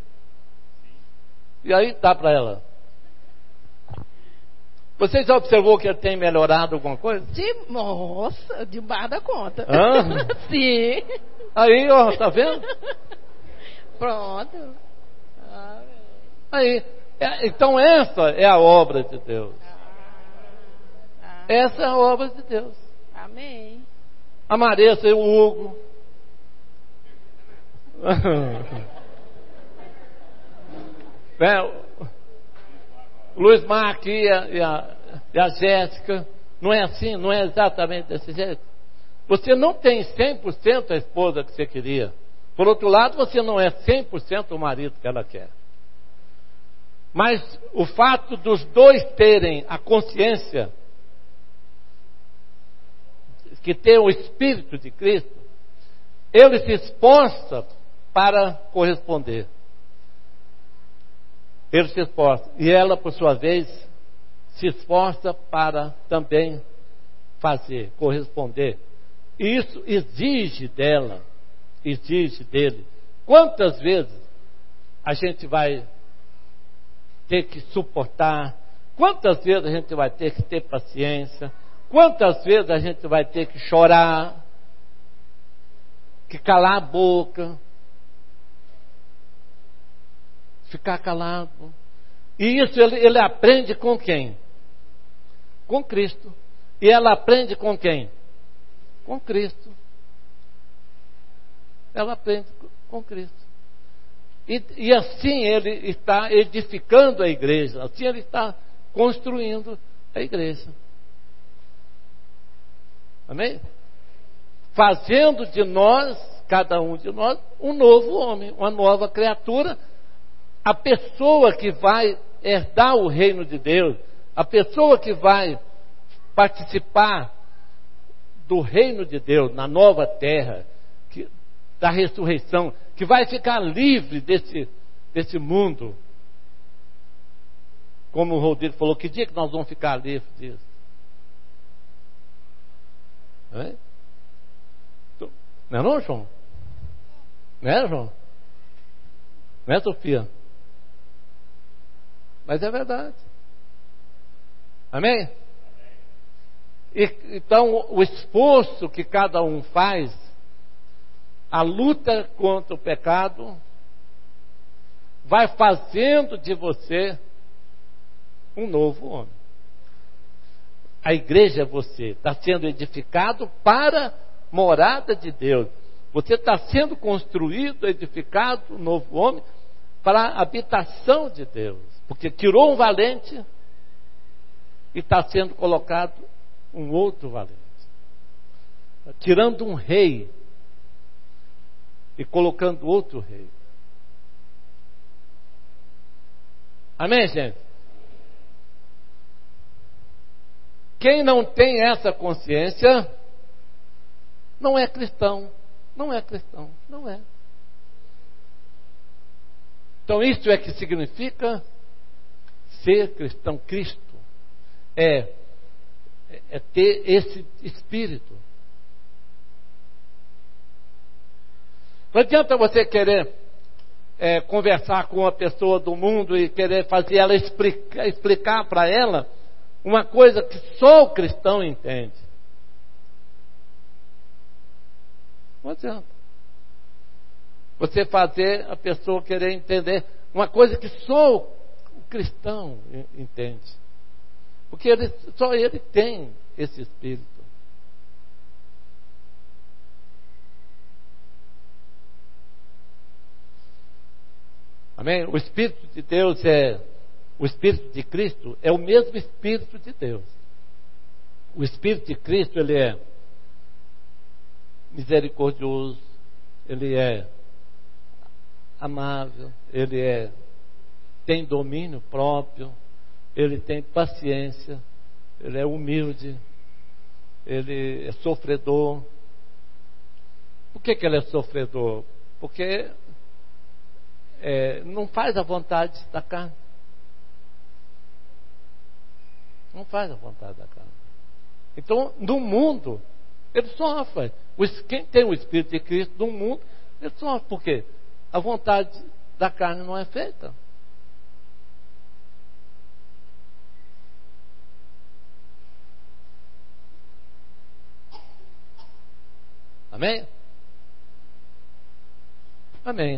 E aí dá para ela. Você já observou que ele tem melhorado alguma coisa? Nossa, debaixo da conta. Hã? Sim. Aí, ó, tá vendo? Pronto. Aí, então essa é a obra de Deus. Essa é a obra de Deus. Amém. A Maressa e o Hugo. O Luiz Mar aqui e a Jéssica. Não é assim? Não é exatamente desse jeito? Você não tem 100% a esposa que você queria. Por outro lado, você não é 100% o marido que ela quer. Mas o fato dos dois terem a consciência que tem o Espírito de Cristo, ele se esforça para corresponder. Ele se esforça. E ela, por sua vez, se esforça para também fazer, corresponder. E isso exige dela, exige dele. Quantas vezes a gente vai ter que suportar? Quantas vezes a gente vai ter que ter paciência? Quantas vezes a gente vai ter que chorar, que calar a boca, ficar calado? E isso ele aprende com quem? Com Cristo. E ela aprende com quem? Com Cristo. Ela aprende com Cristo. E assim ele está edificando a igreja, assim ele está construindo a igreja. Amém? Fazendo de nós, cada um de nós, um novo homem, uma nova criatura, a pessoa que vai herdar o reino de Deus, a pessoa que vai participar do reino de Deus na nova terra, da ressurreição, que vai ficar livre desse mundo como o Rodrigo falou, que dia que nós vamos ficar livres disso? Não é? Não é não, João? Não é, João? Não é, Sofia? Mas é verdade. Amém? Então, o esforço que cada um faz, a luta contra o pecado, vai fazendo de você um novo homem. A igreja é você, está sendo edificado para morada de Deus. Você está sendo construído, edificado, um novo homem, para a habitação de Deus. Porque tirou um valente e está sendo colocado um outro valente. Tirando um rei e colocando outro rei. Amém, gente? Quem não tem essa consciência não é cristão. Não é cristão. Não é. Então isso é que significa ser cristão. Cristo é ter esse espírito. Não adianta você querer conversar com uma pessoa do mundo e querer fazer ela explicar para ela uma coisa que só o cristão entende. Não adianta. Você fazer a pessoa querer entender uma coisa que só o cristão entende. Porque só ele tem esse espírito. Amém? O Espírito de Deus o Espírito de Cristo é o mesmo Espírito de Deus. O Espírito de Cristo, ele é misericordioso, ele é amável, ele tem domínio próprio, ele tem paciência, ele é humilde, ele é sofredor. Por que ele é sofredor? Porque não faz a vontade da carne. Não faz a vontade da carne. Então, no mundo, ele sofre. Quem tem o Espírito de Cristo no mundo, ele sofre. Por quê? A vontade da carne não é feita. Amém? Amém.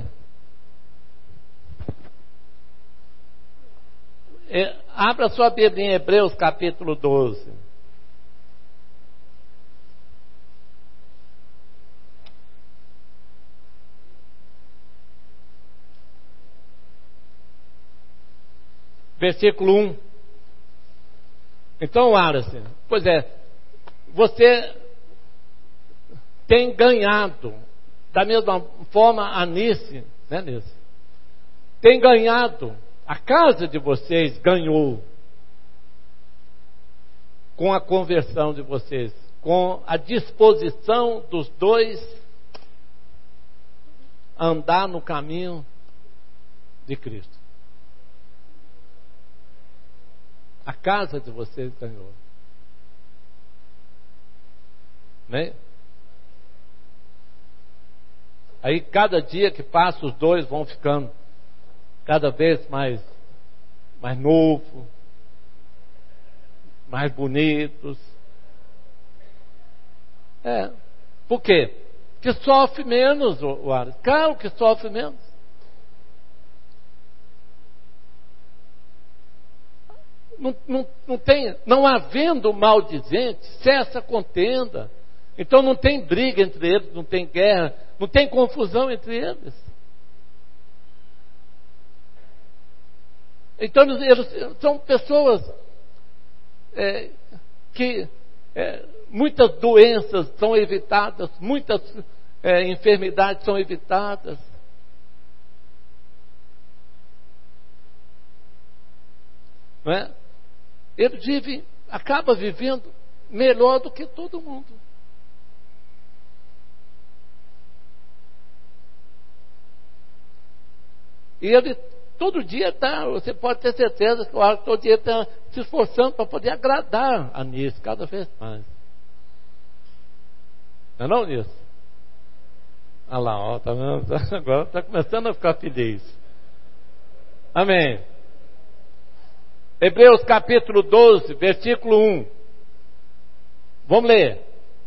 Abra sua Bíblia em Hebreus capítulo 12. Versículo 1. Então, Wallace, pois é, você tem ganhado, da mesma forma a Nice, né, Nice? Tem ganhado. A casa de vocês ganhou com a conversão de vocês, com a disposição dos dois a andar no caminho de Cristo. A casa de vocês ganhou. Né? Aí cada dia que passa os dois vão ficando cada vez mais novo, mais bonitos. Por quê? Porque sofre menos, o Ares. Claro que sofre menos. Não havendo maldizente, cessa a contenda. Então não tem briga entre eles, não tem guerra, não tem confusão entre eles. Então eles são pessoas que muitas doenças são evitadas, muitas enfermidades são evitadas. Não é? Ele acaba vivendo melhor do que todo mundo. E ele todo dia você pode ter certeza que o Alisson todo dia está se esforçando para poder agradar a Nisso cada vez mais. Não é Nisso? Olha lá, ó, tá vendo? Agora está começando a ficar feliz. Amém. Hebreus capítulo 12, versículo 1. Vamos ler.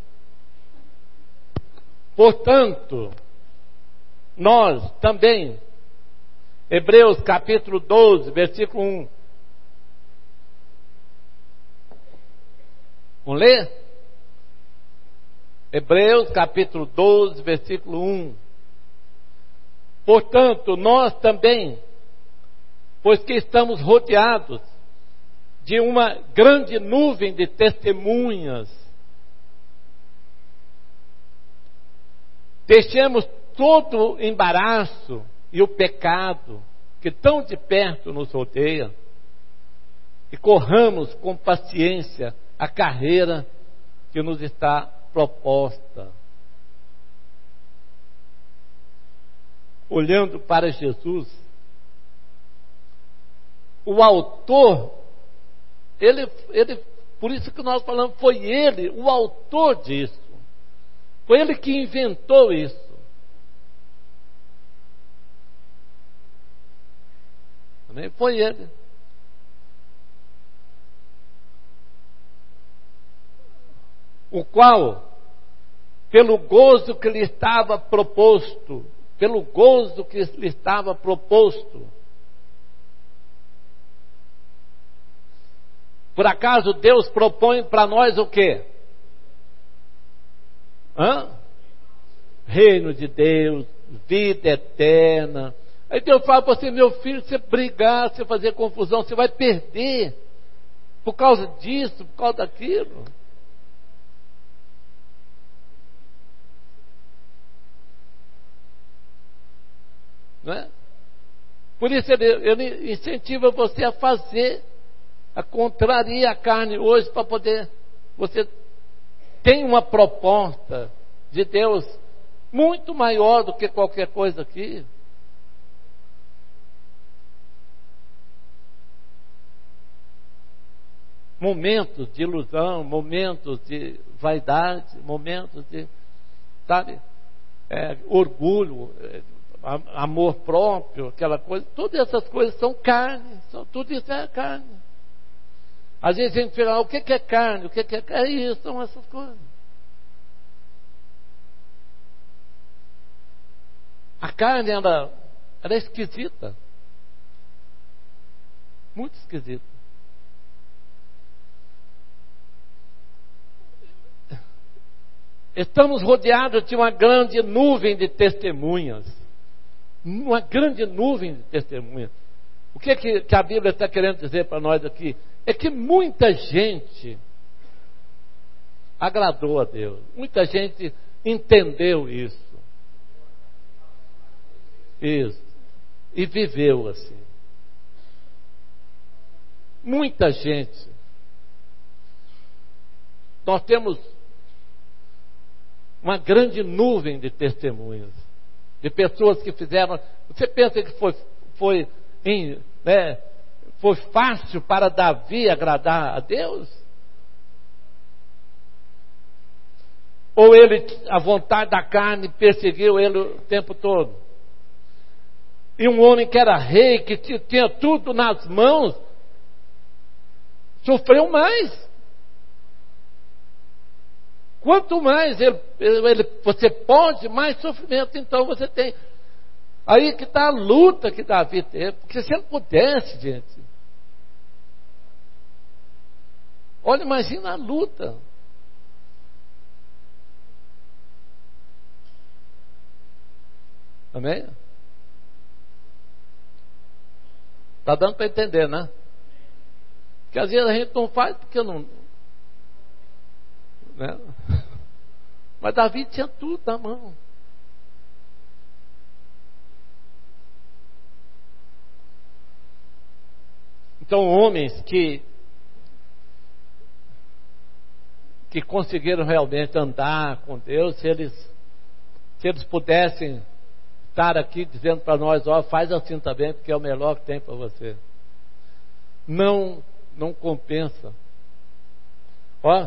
Portanto, nós também, Hebreus capítulo 12, versículo 1. Vamos ler? Hebreus capítulo 12, versículo 1. Portanto, nós também, pois que estamos rodeados de uma grande nuvem de testemunhas, deixemos todo o embaraço e o pecado que tão de perto nos rodeia e corramos com paciência a carreira que nos está proposta. Olhando para Jesus, o autor, ele, por isso que nós falamos, foi ele o autor disso. Foi ele que inventou isso. Também foi ele. O qual, pelo gozo que lhe estava proposto, por acaso Deus propõe para nós o quê? Reino de Deus, vida eterna. Aí Deus fala para você, meu filho, você brigar, você fazer confusão, você vai perder por causa disso, por causa daquilo. Não é? Por isso ele incentiva você a fazer, a contrariar a carne hoje, para poder, você tem uma proposta de Deus muito maior do que qualquer coisa aqui. Momentos de ilusão, momentos de vaidade, momentos de, sabe, orgulho, amor próprio, aquela coisa, todas essas coisas são carne, tudo isso é carne. Às vezes a gente fala, o que é carne? O que é isso? São essas coisas. A carne, ela é esquisita. Muito esquisita. Estamos rodeados de uma grande nuvem de testemunhas. Uma grande nuvem de testemunhas. O que a Bíblia está querendo dizer para nós aqui? É que muita gente agradou a Deus. Muita gente entendeu isso. Isso. E viveu assim. Muita gente. Nós temos uma grande nuvem de testemunhas. De pessoas que fizeram. Você pensa que foi fácil para Davi agradar a Deus? Ou ele, a vontade da carne, perseguiu ele o tempo todo? E um homem que era rei, que tinha tudo nas mãos, sofreu mais. Quanto mais você pode, mais sofrimento então você tem. Aí que está a luta que Davi teve. Porque se ele pudesse, gente, olha, imagina a luta. Amém? Está dando para entender, né? Porque às vezes a gente não faz porque não, né? Mas Davi tinha tudo na mão. Então, homens que conseguiram realmente andar com Deus, se eles pudessem estar aqui dizendo para nós, ó, faz assim também, porque é o melhor que tem para você. Não compensa. Ó,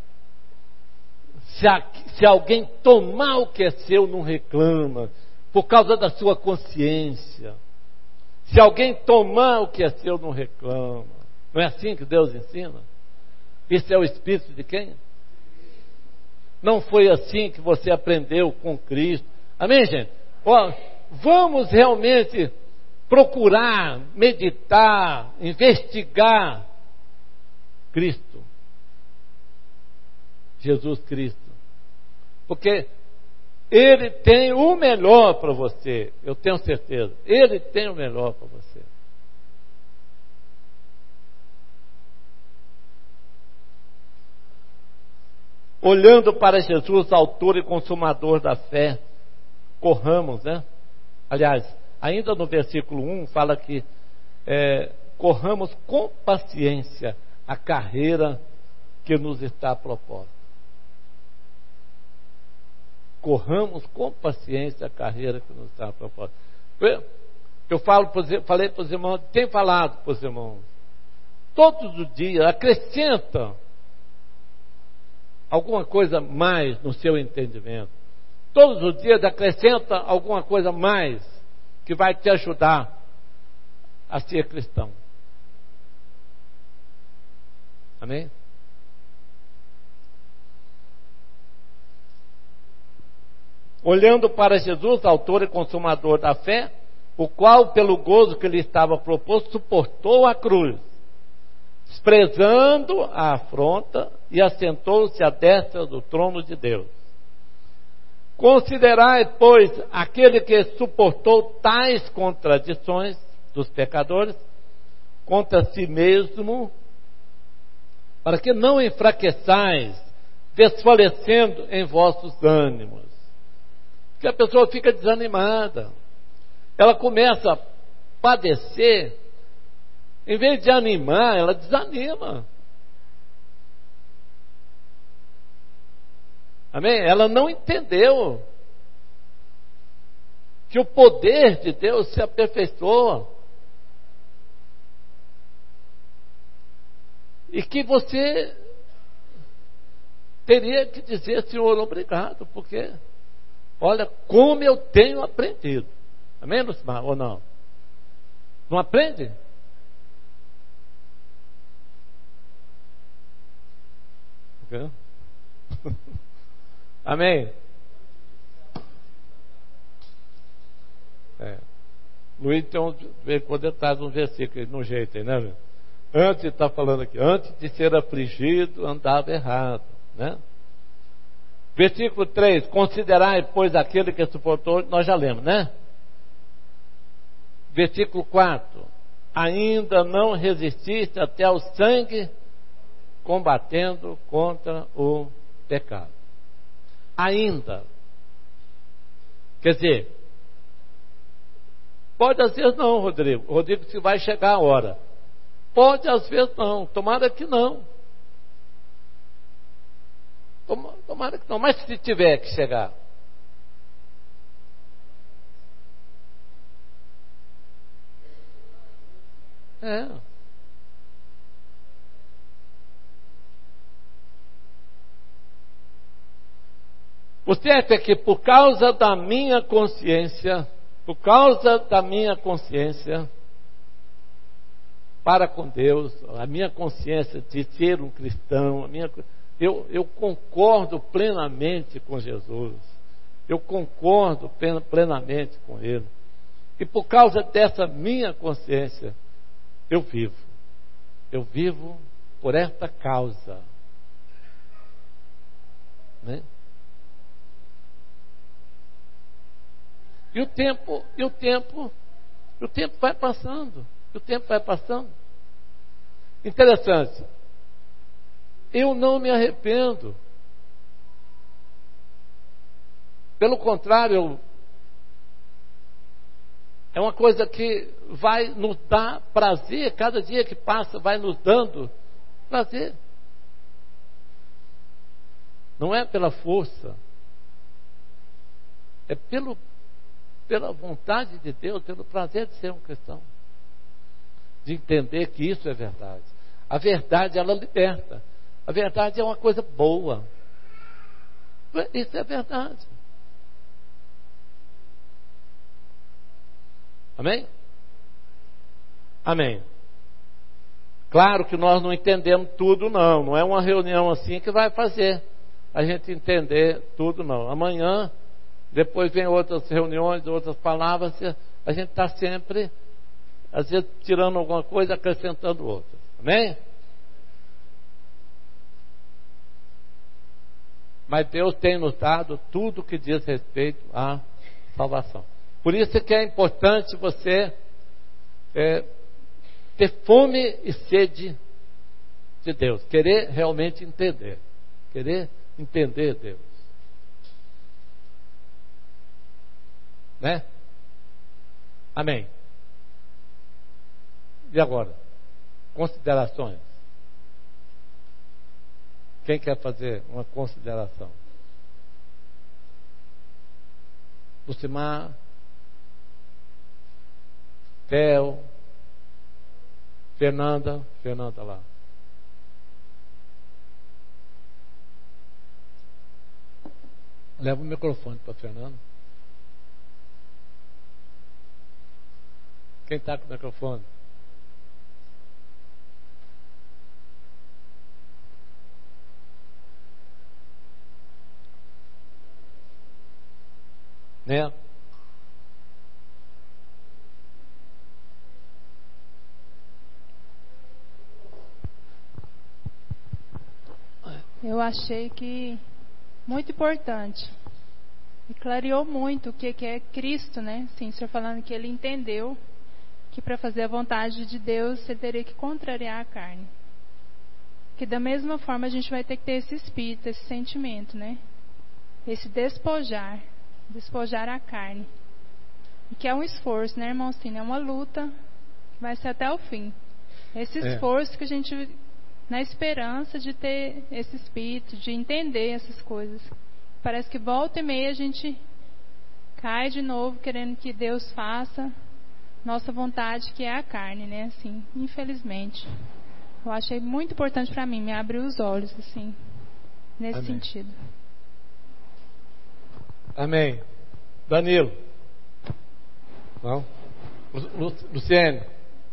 se alguém tomar o que é seu, não reclama, por causa da sua consciência. Se alguém tomar o que é seu, não reclama. Não é assim que Deus ensina? Isso é o espírito de quem? Não foi assim que você aprendeu com Cristo. Amém, gente? Ó, vamos realmente procurar, meditar, investigar Cristo. Jesus Cristo. Porque Ele tem o melhor para você. Eu tenho certeza. Ele tem o melhor para você. Olhando para Jesus, autor e consumador da fé, corramos, né? Aliás, ainda no versículo 1 fala que corramos com paciência a carreira que nos está proposta. Corramos com paciência a carreira que nos está proposta. Eu falei para os irmãos, tenho falado para os irmãos, todos os dias acrescenta alguma coisa mais no seu entendimento. Todos os dias acrescenta alguma coisa mais que vai te ajudar a ser cristão. Amém? Olhando para Jesus, autor e consumador da fé, o qual, pelo gozo que lhe estava proposto, suportou a cruz, desprezando a afronta, e assentou-se à destra do trono de Deus. Considerai, pois, aquele que suportou tais contradições dos pecadores contra si mesmo, para que não enfraqueçais, desfalecendo em vossos ânimos. Porque a pessoa fica desanimada, ela começa a padecer, em vez de animar, ela desanima. Amém? Ela não entendeu que o poder de Deus se aperfeiçoa e que você teria que dizer, Senhor, obrigado, porque olha como eu tenho aprendido. Amém, Lucimar? Ou não? Não aprende? Okay. Amém? Luiz tem quando traz um versículo no jeito aí, né? Antes, está falando aqui, antes de ser afligido, andava errado, né? Versículo 3, considerai, pois, aquele que suportou, nós já lemos, né? Versículo 4, ainda não resististe até ao sangue, combatendo contra o pecado. Ainda. Quer dizer, pode às vezes não, Rodrigo. Rodrigo, se vai chegar a hora. Pode às vezes não. Tomara que não. Tomara que não. Mas se tiver que chegar. O certo é que por causa da minha consciência, para com Deus, a minha consciência de ser um cristão, eu concordo plenamente com Jesus, eu concordo plenamente com Ele, e por causa dessa minha consciência, eu vivo por esta causa, né? E o tempo vai passando. Interessante. Eu não me arrependo. Pelo contrário, é uma coisa que vai nos dar prazer. Cada dia que passa vai nos dando prazer. Não é pela força. É pela vontade de Deus, pelo prazer de ser um cristão, de entender que isso é verdade. A verdade, ela liberta. A verdade é uma coisa boa. Isso é verdade. Amém? Amém. Claro que nós não entendemos tudo, não. Não é uma reunião assim que vai fazer a gente entender tudo, não. Amanhã, depois vem outras reuniões, outras palavras, a gente está sempre, às vezes, tirando alguma coisa, acrescentando outra. Amém? Mas Deus tem nos dado tudo que diz respeito à salvação. Por isso que é importante você ter fome e sede de Deus. Querer realmente entender. Querer entender Deus. Né? Amém. E agora? Considerações. Quem quer fazer uma consideração? Lucimar, Theo, Fernanda lá. Leva o microfone para Fernanda. Quem está com o microfone? Né? Eu achei que muito importante e clareou muito o que é Cristo, né? Sim, o senhor falando que ele entendeu que para fazer a vontade de Deus você teria que contrariar a carne. Que da mesma forma a gente vai ter que ter esse espírito, esse sentimento, né? Esse despojar a carne. E que é um esforço, né, irmão? Sim, é uma luta que vai ser até o fim. Esse esforço que a gente, na esperança de ter esse espírito, de entender essas coisas. Parece que volta e meia a gente cai de novo querendo que Deus faça nossa vontade, que é a carne, né? Assim, infelizmente. Eu achei muito importante para mim, me abriu os olhos, assim, nesse sentido. Amém. Danilo. Não? Luciene.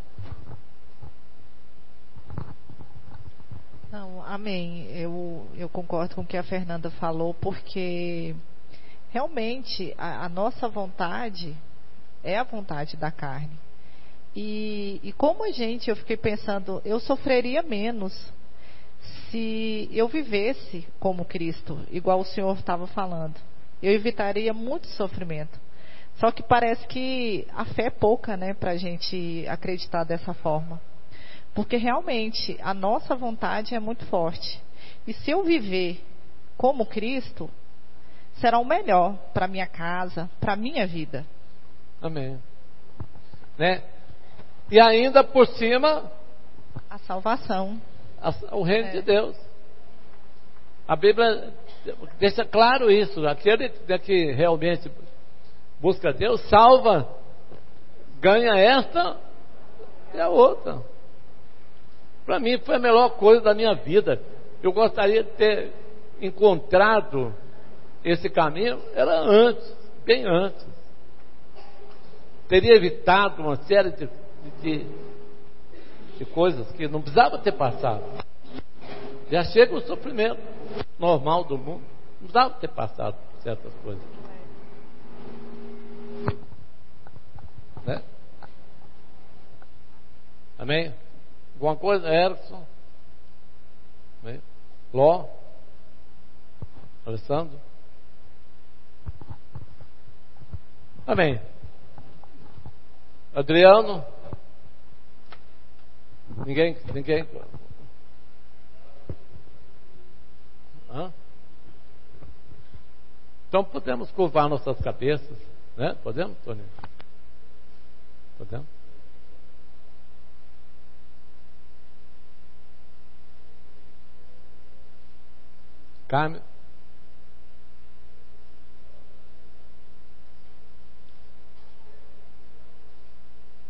Não, amém. Eu concordo com o que a Fernanda falou, porque realmente a nossa vontade é a vontade da carne. E como eu fiquei pensando, eu sofreria menos se eu vivesse como Cristo, igual o senhor estava falando. Eu evitaria muito sofrimento. Só que parece que a fé é pouca, né, para a gente acreditar dessa forma. Porque realmente a nossa vontade é muito forte. E se eu viver como Cristo, será o melhor para minha casa, para minha vida. Amém. Né? E ainda por cima, a salvação. O reino de Deus. A Bíblia deixa claro isso. Aquele que realmente busca Deus, salva, ganha esta e a outra. Para mim foi a melhor coisa da minha vida. Eu gostaria de ter encontrado esse caminho, era antes, bem antes. Teria evitado uma série de coisas que não precisava ter passado. Já chega o sofrimento normal do mundo, não precisava ter passado por certas coisas. Né? Amém? Alguma coisa? Erson? Amém? Ló? Alessandro? Amém? Adriano? Ninguém? Hã? Então podemos curvar nossas cabeças, né? Podemos, Tony? Podemos? Carmen?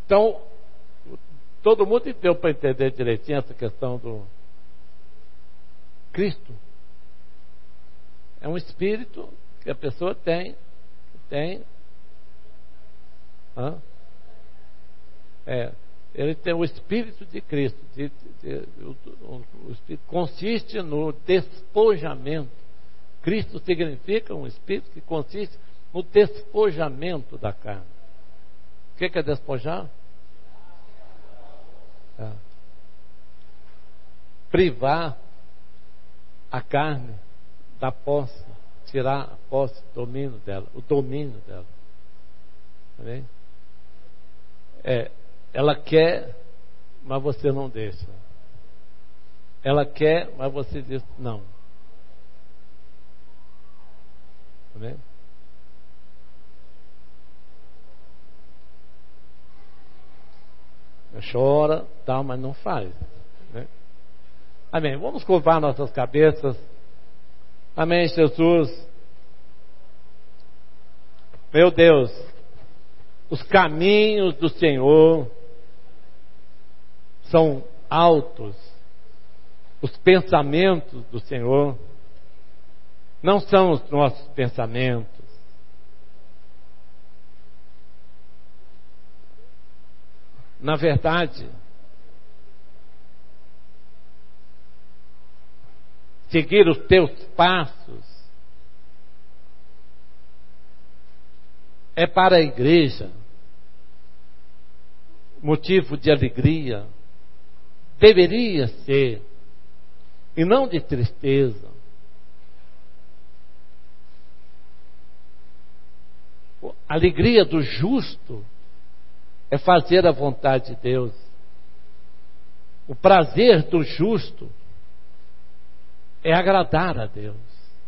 Então, todo mundo deu para entender direitinho essa questão do Cristo. É um espírito que a pessoa tem. Ele tem o espírito de Cristo. O espírito consiste no despojamento. Cristo significa um espírito que consiste no despojamento da carne. O que é despojar? Privar a carne da posse, tirar a posse, o domínio dela. Tá bem? Ela quer, mas você não deixa. Ela quer, mas você diz não. Tá bem? Chora, tal, mas não faz. Né? Amém. Vamos curvar nossas cabeças. Amém, Jesus. Meu Deus, os caminhos do Senhor são altos. Os pensamentos do Senhor não são os nossos pensamentos. Na verdade, seguir os teus passos é para a igreja motivo de alegria, deveria ser, e não de tristeza. A alegria do justo é fazer a vontade de Deus. O prazer do justo é agradar a Deus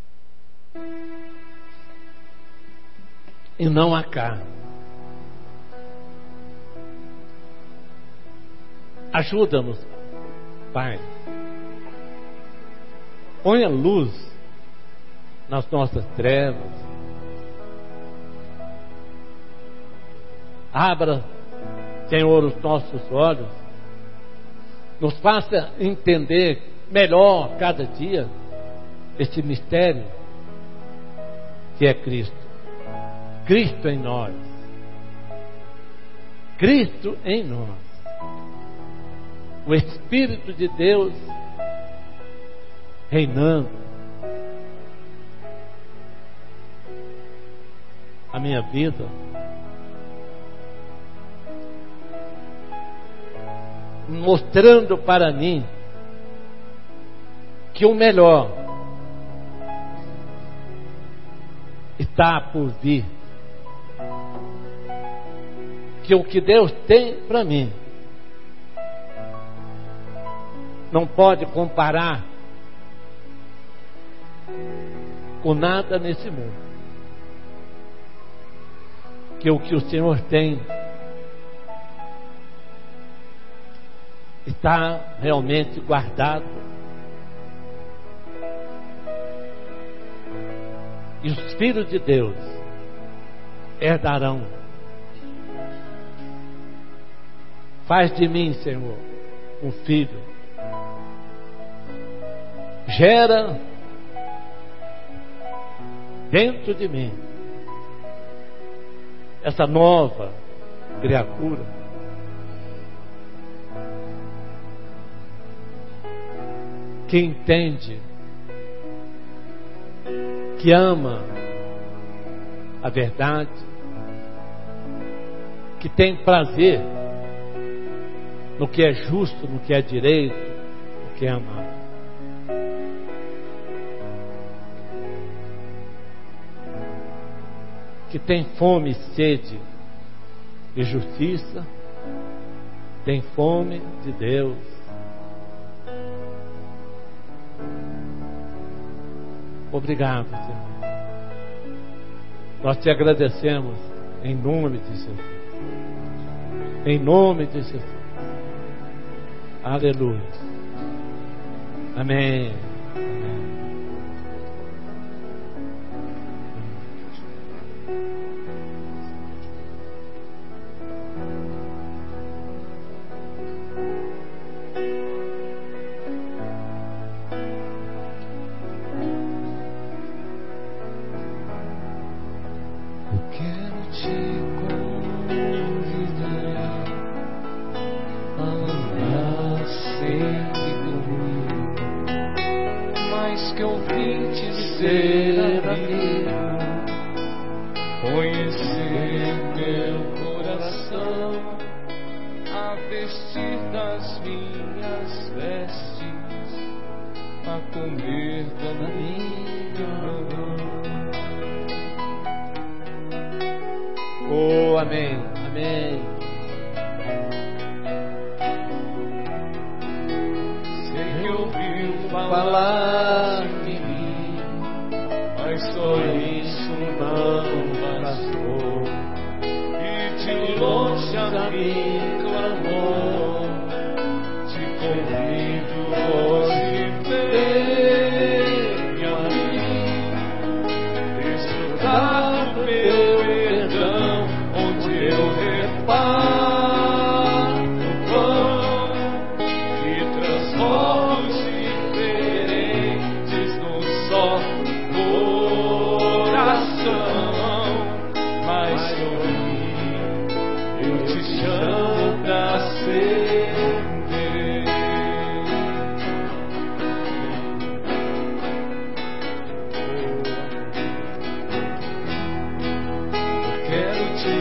e não a carne. Ajuda-nos, Pai. Põe a luz nas nossas trevas. Abra, Senhor, os nossos olhos. Nos faça entender melhor cada dia este mistério que é Cristo. Cristo em nós. Cristo em nós. O Espírito de Deus reinando. A minha vida. Mostrando para mim que o melhor está por vir, que o que Deus tem para mim não pode comparar com nada nesse mundo, que o que o Senhor tem está realmente guardado. E os filhos de Deus herdarão. Faz de mim, Senhor, um filho. Gera dentro de mim essa nova criatura. Que entende, que ama a verdade, que tem prazer no que é justo, no que é direito, no que é amado. Que tem fome e sede de justiça, tem fome de Deus. Obrigado, Senhor. Nós te agradecemos em nome de Jesus. Em nome de Jesus. Aleluia. Amém. Quero te convidar a andar sempre comigo, mais que ouvinte ser amigo, conhecer meu coração, a vestir das minhas vestes, a comer da minha mão. Oh, amém, amém. Sei que ouviu falar de mim, mas só isso não bastou. E de longe a mim clamou, te convido hoje, vem a mim, desfrutar do meu perdão, onde eu reparto o pão e transformo os diferentes num só coração. Mas eu te chamo pra ser meu. Quero te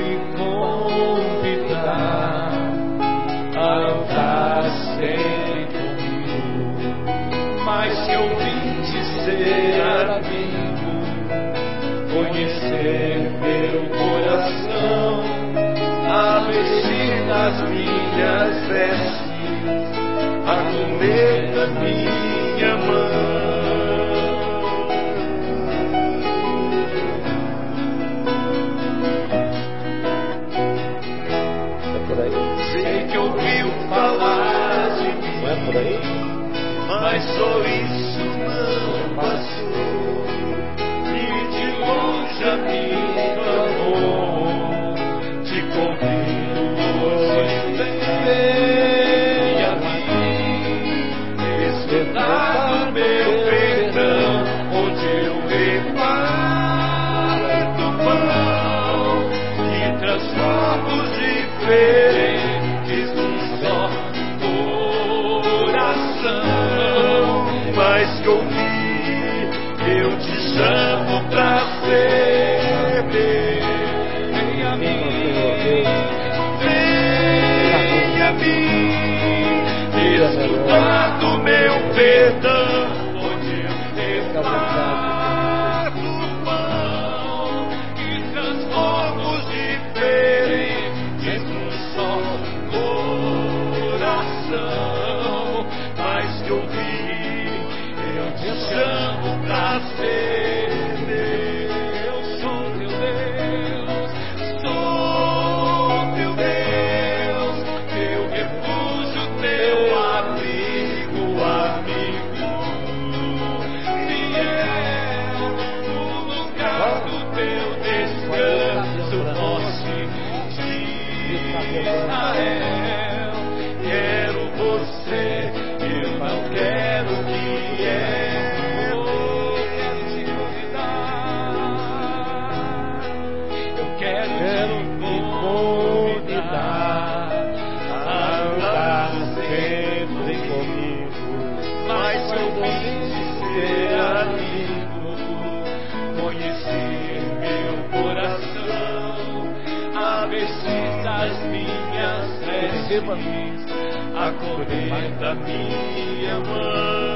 convidar a andar sempre comigo, mais que ouvinte ser amigo, conhecer meu coração, a vestir das minhas vestes, a comer da minha mão. Sei que ouviu falar de mim, mas só isso não bastou. E de longe a mim clamou, te convido hoje, vem a mim, desfrutar do meu perdão, onde eu reparto o pão e transformo os diferentes num só coração. Mas que ouvir, eu te chamo pra ser meu. Vem a mim, desfrutar do meu perdão, onde eu reparto o pão e transformo os diferentes num só coração. Mas que ouvir, eu te chamo pra ser meu. Eu sou teu Deus, sou teu Deus, teu refúgio, teu abrigo, amigo fiel, no lugar do teu descanso, posse de Israel. Quero você, eu não quero que eu quero te convidar, eu quero te convidar a andar sempre comigo, mas eu vim ser amigo, conhecer meu coração, a vestir das minhas vestes, a correr da minha mão.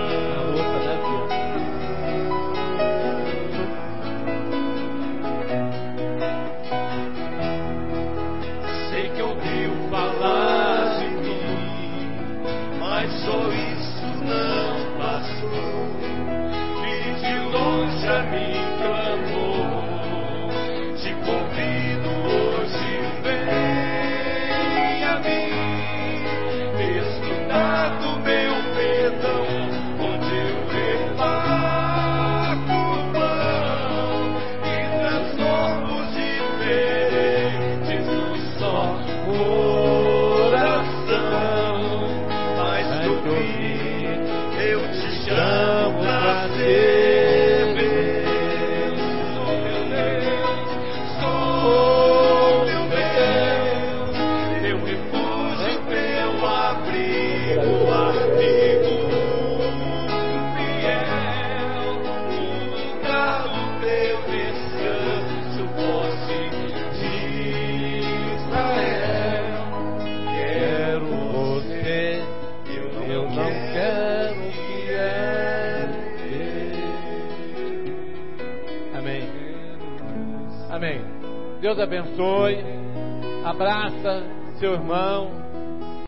Sei que ouviu falar de mim, mas só isso não bastou. E de longe a mim clamou, te convido hoje, vem a mim, desfrutar do meu perdão, onde eu reparto o pão e transformo os diferentes num só coração. Mas eu te chamo vamos fazer, oh meu Deus, meu refúgio, meu abrigo, amigo fiel, o lugar do teu descanso, fosse de Israel. Quero você, eu não quero que Amém. Amém. Deus abençoe. Abraça seu irmão.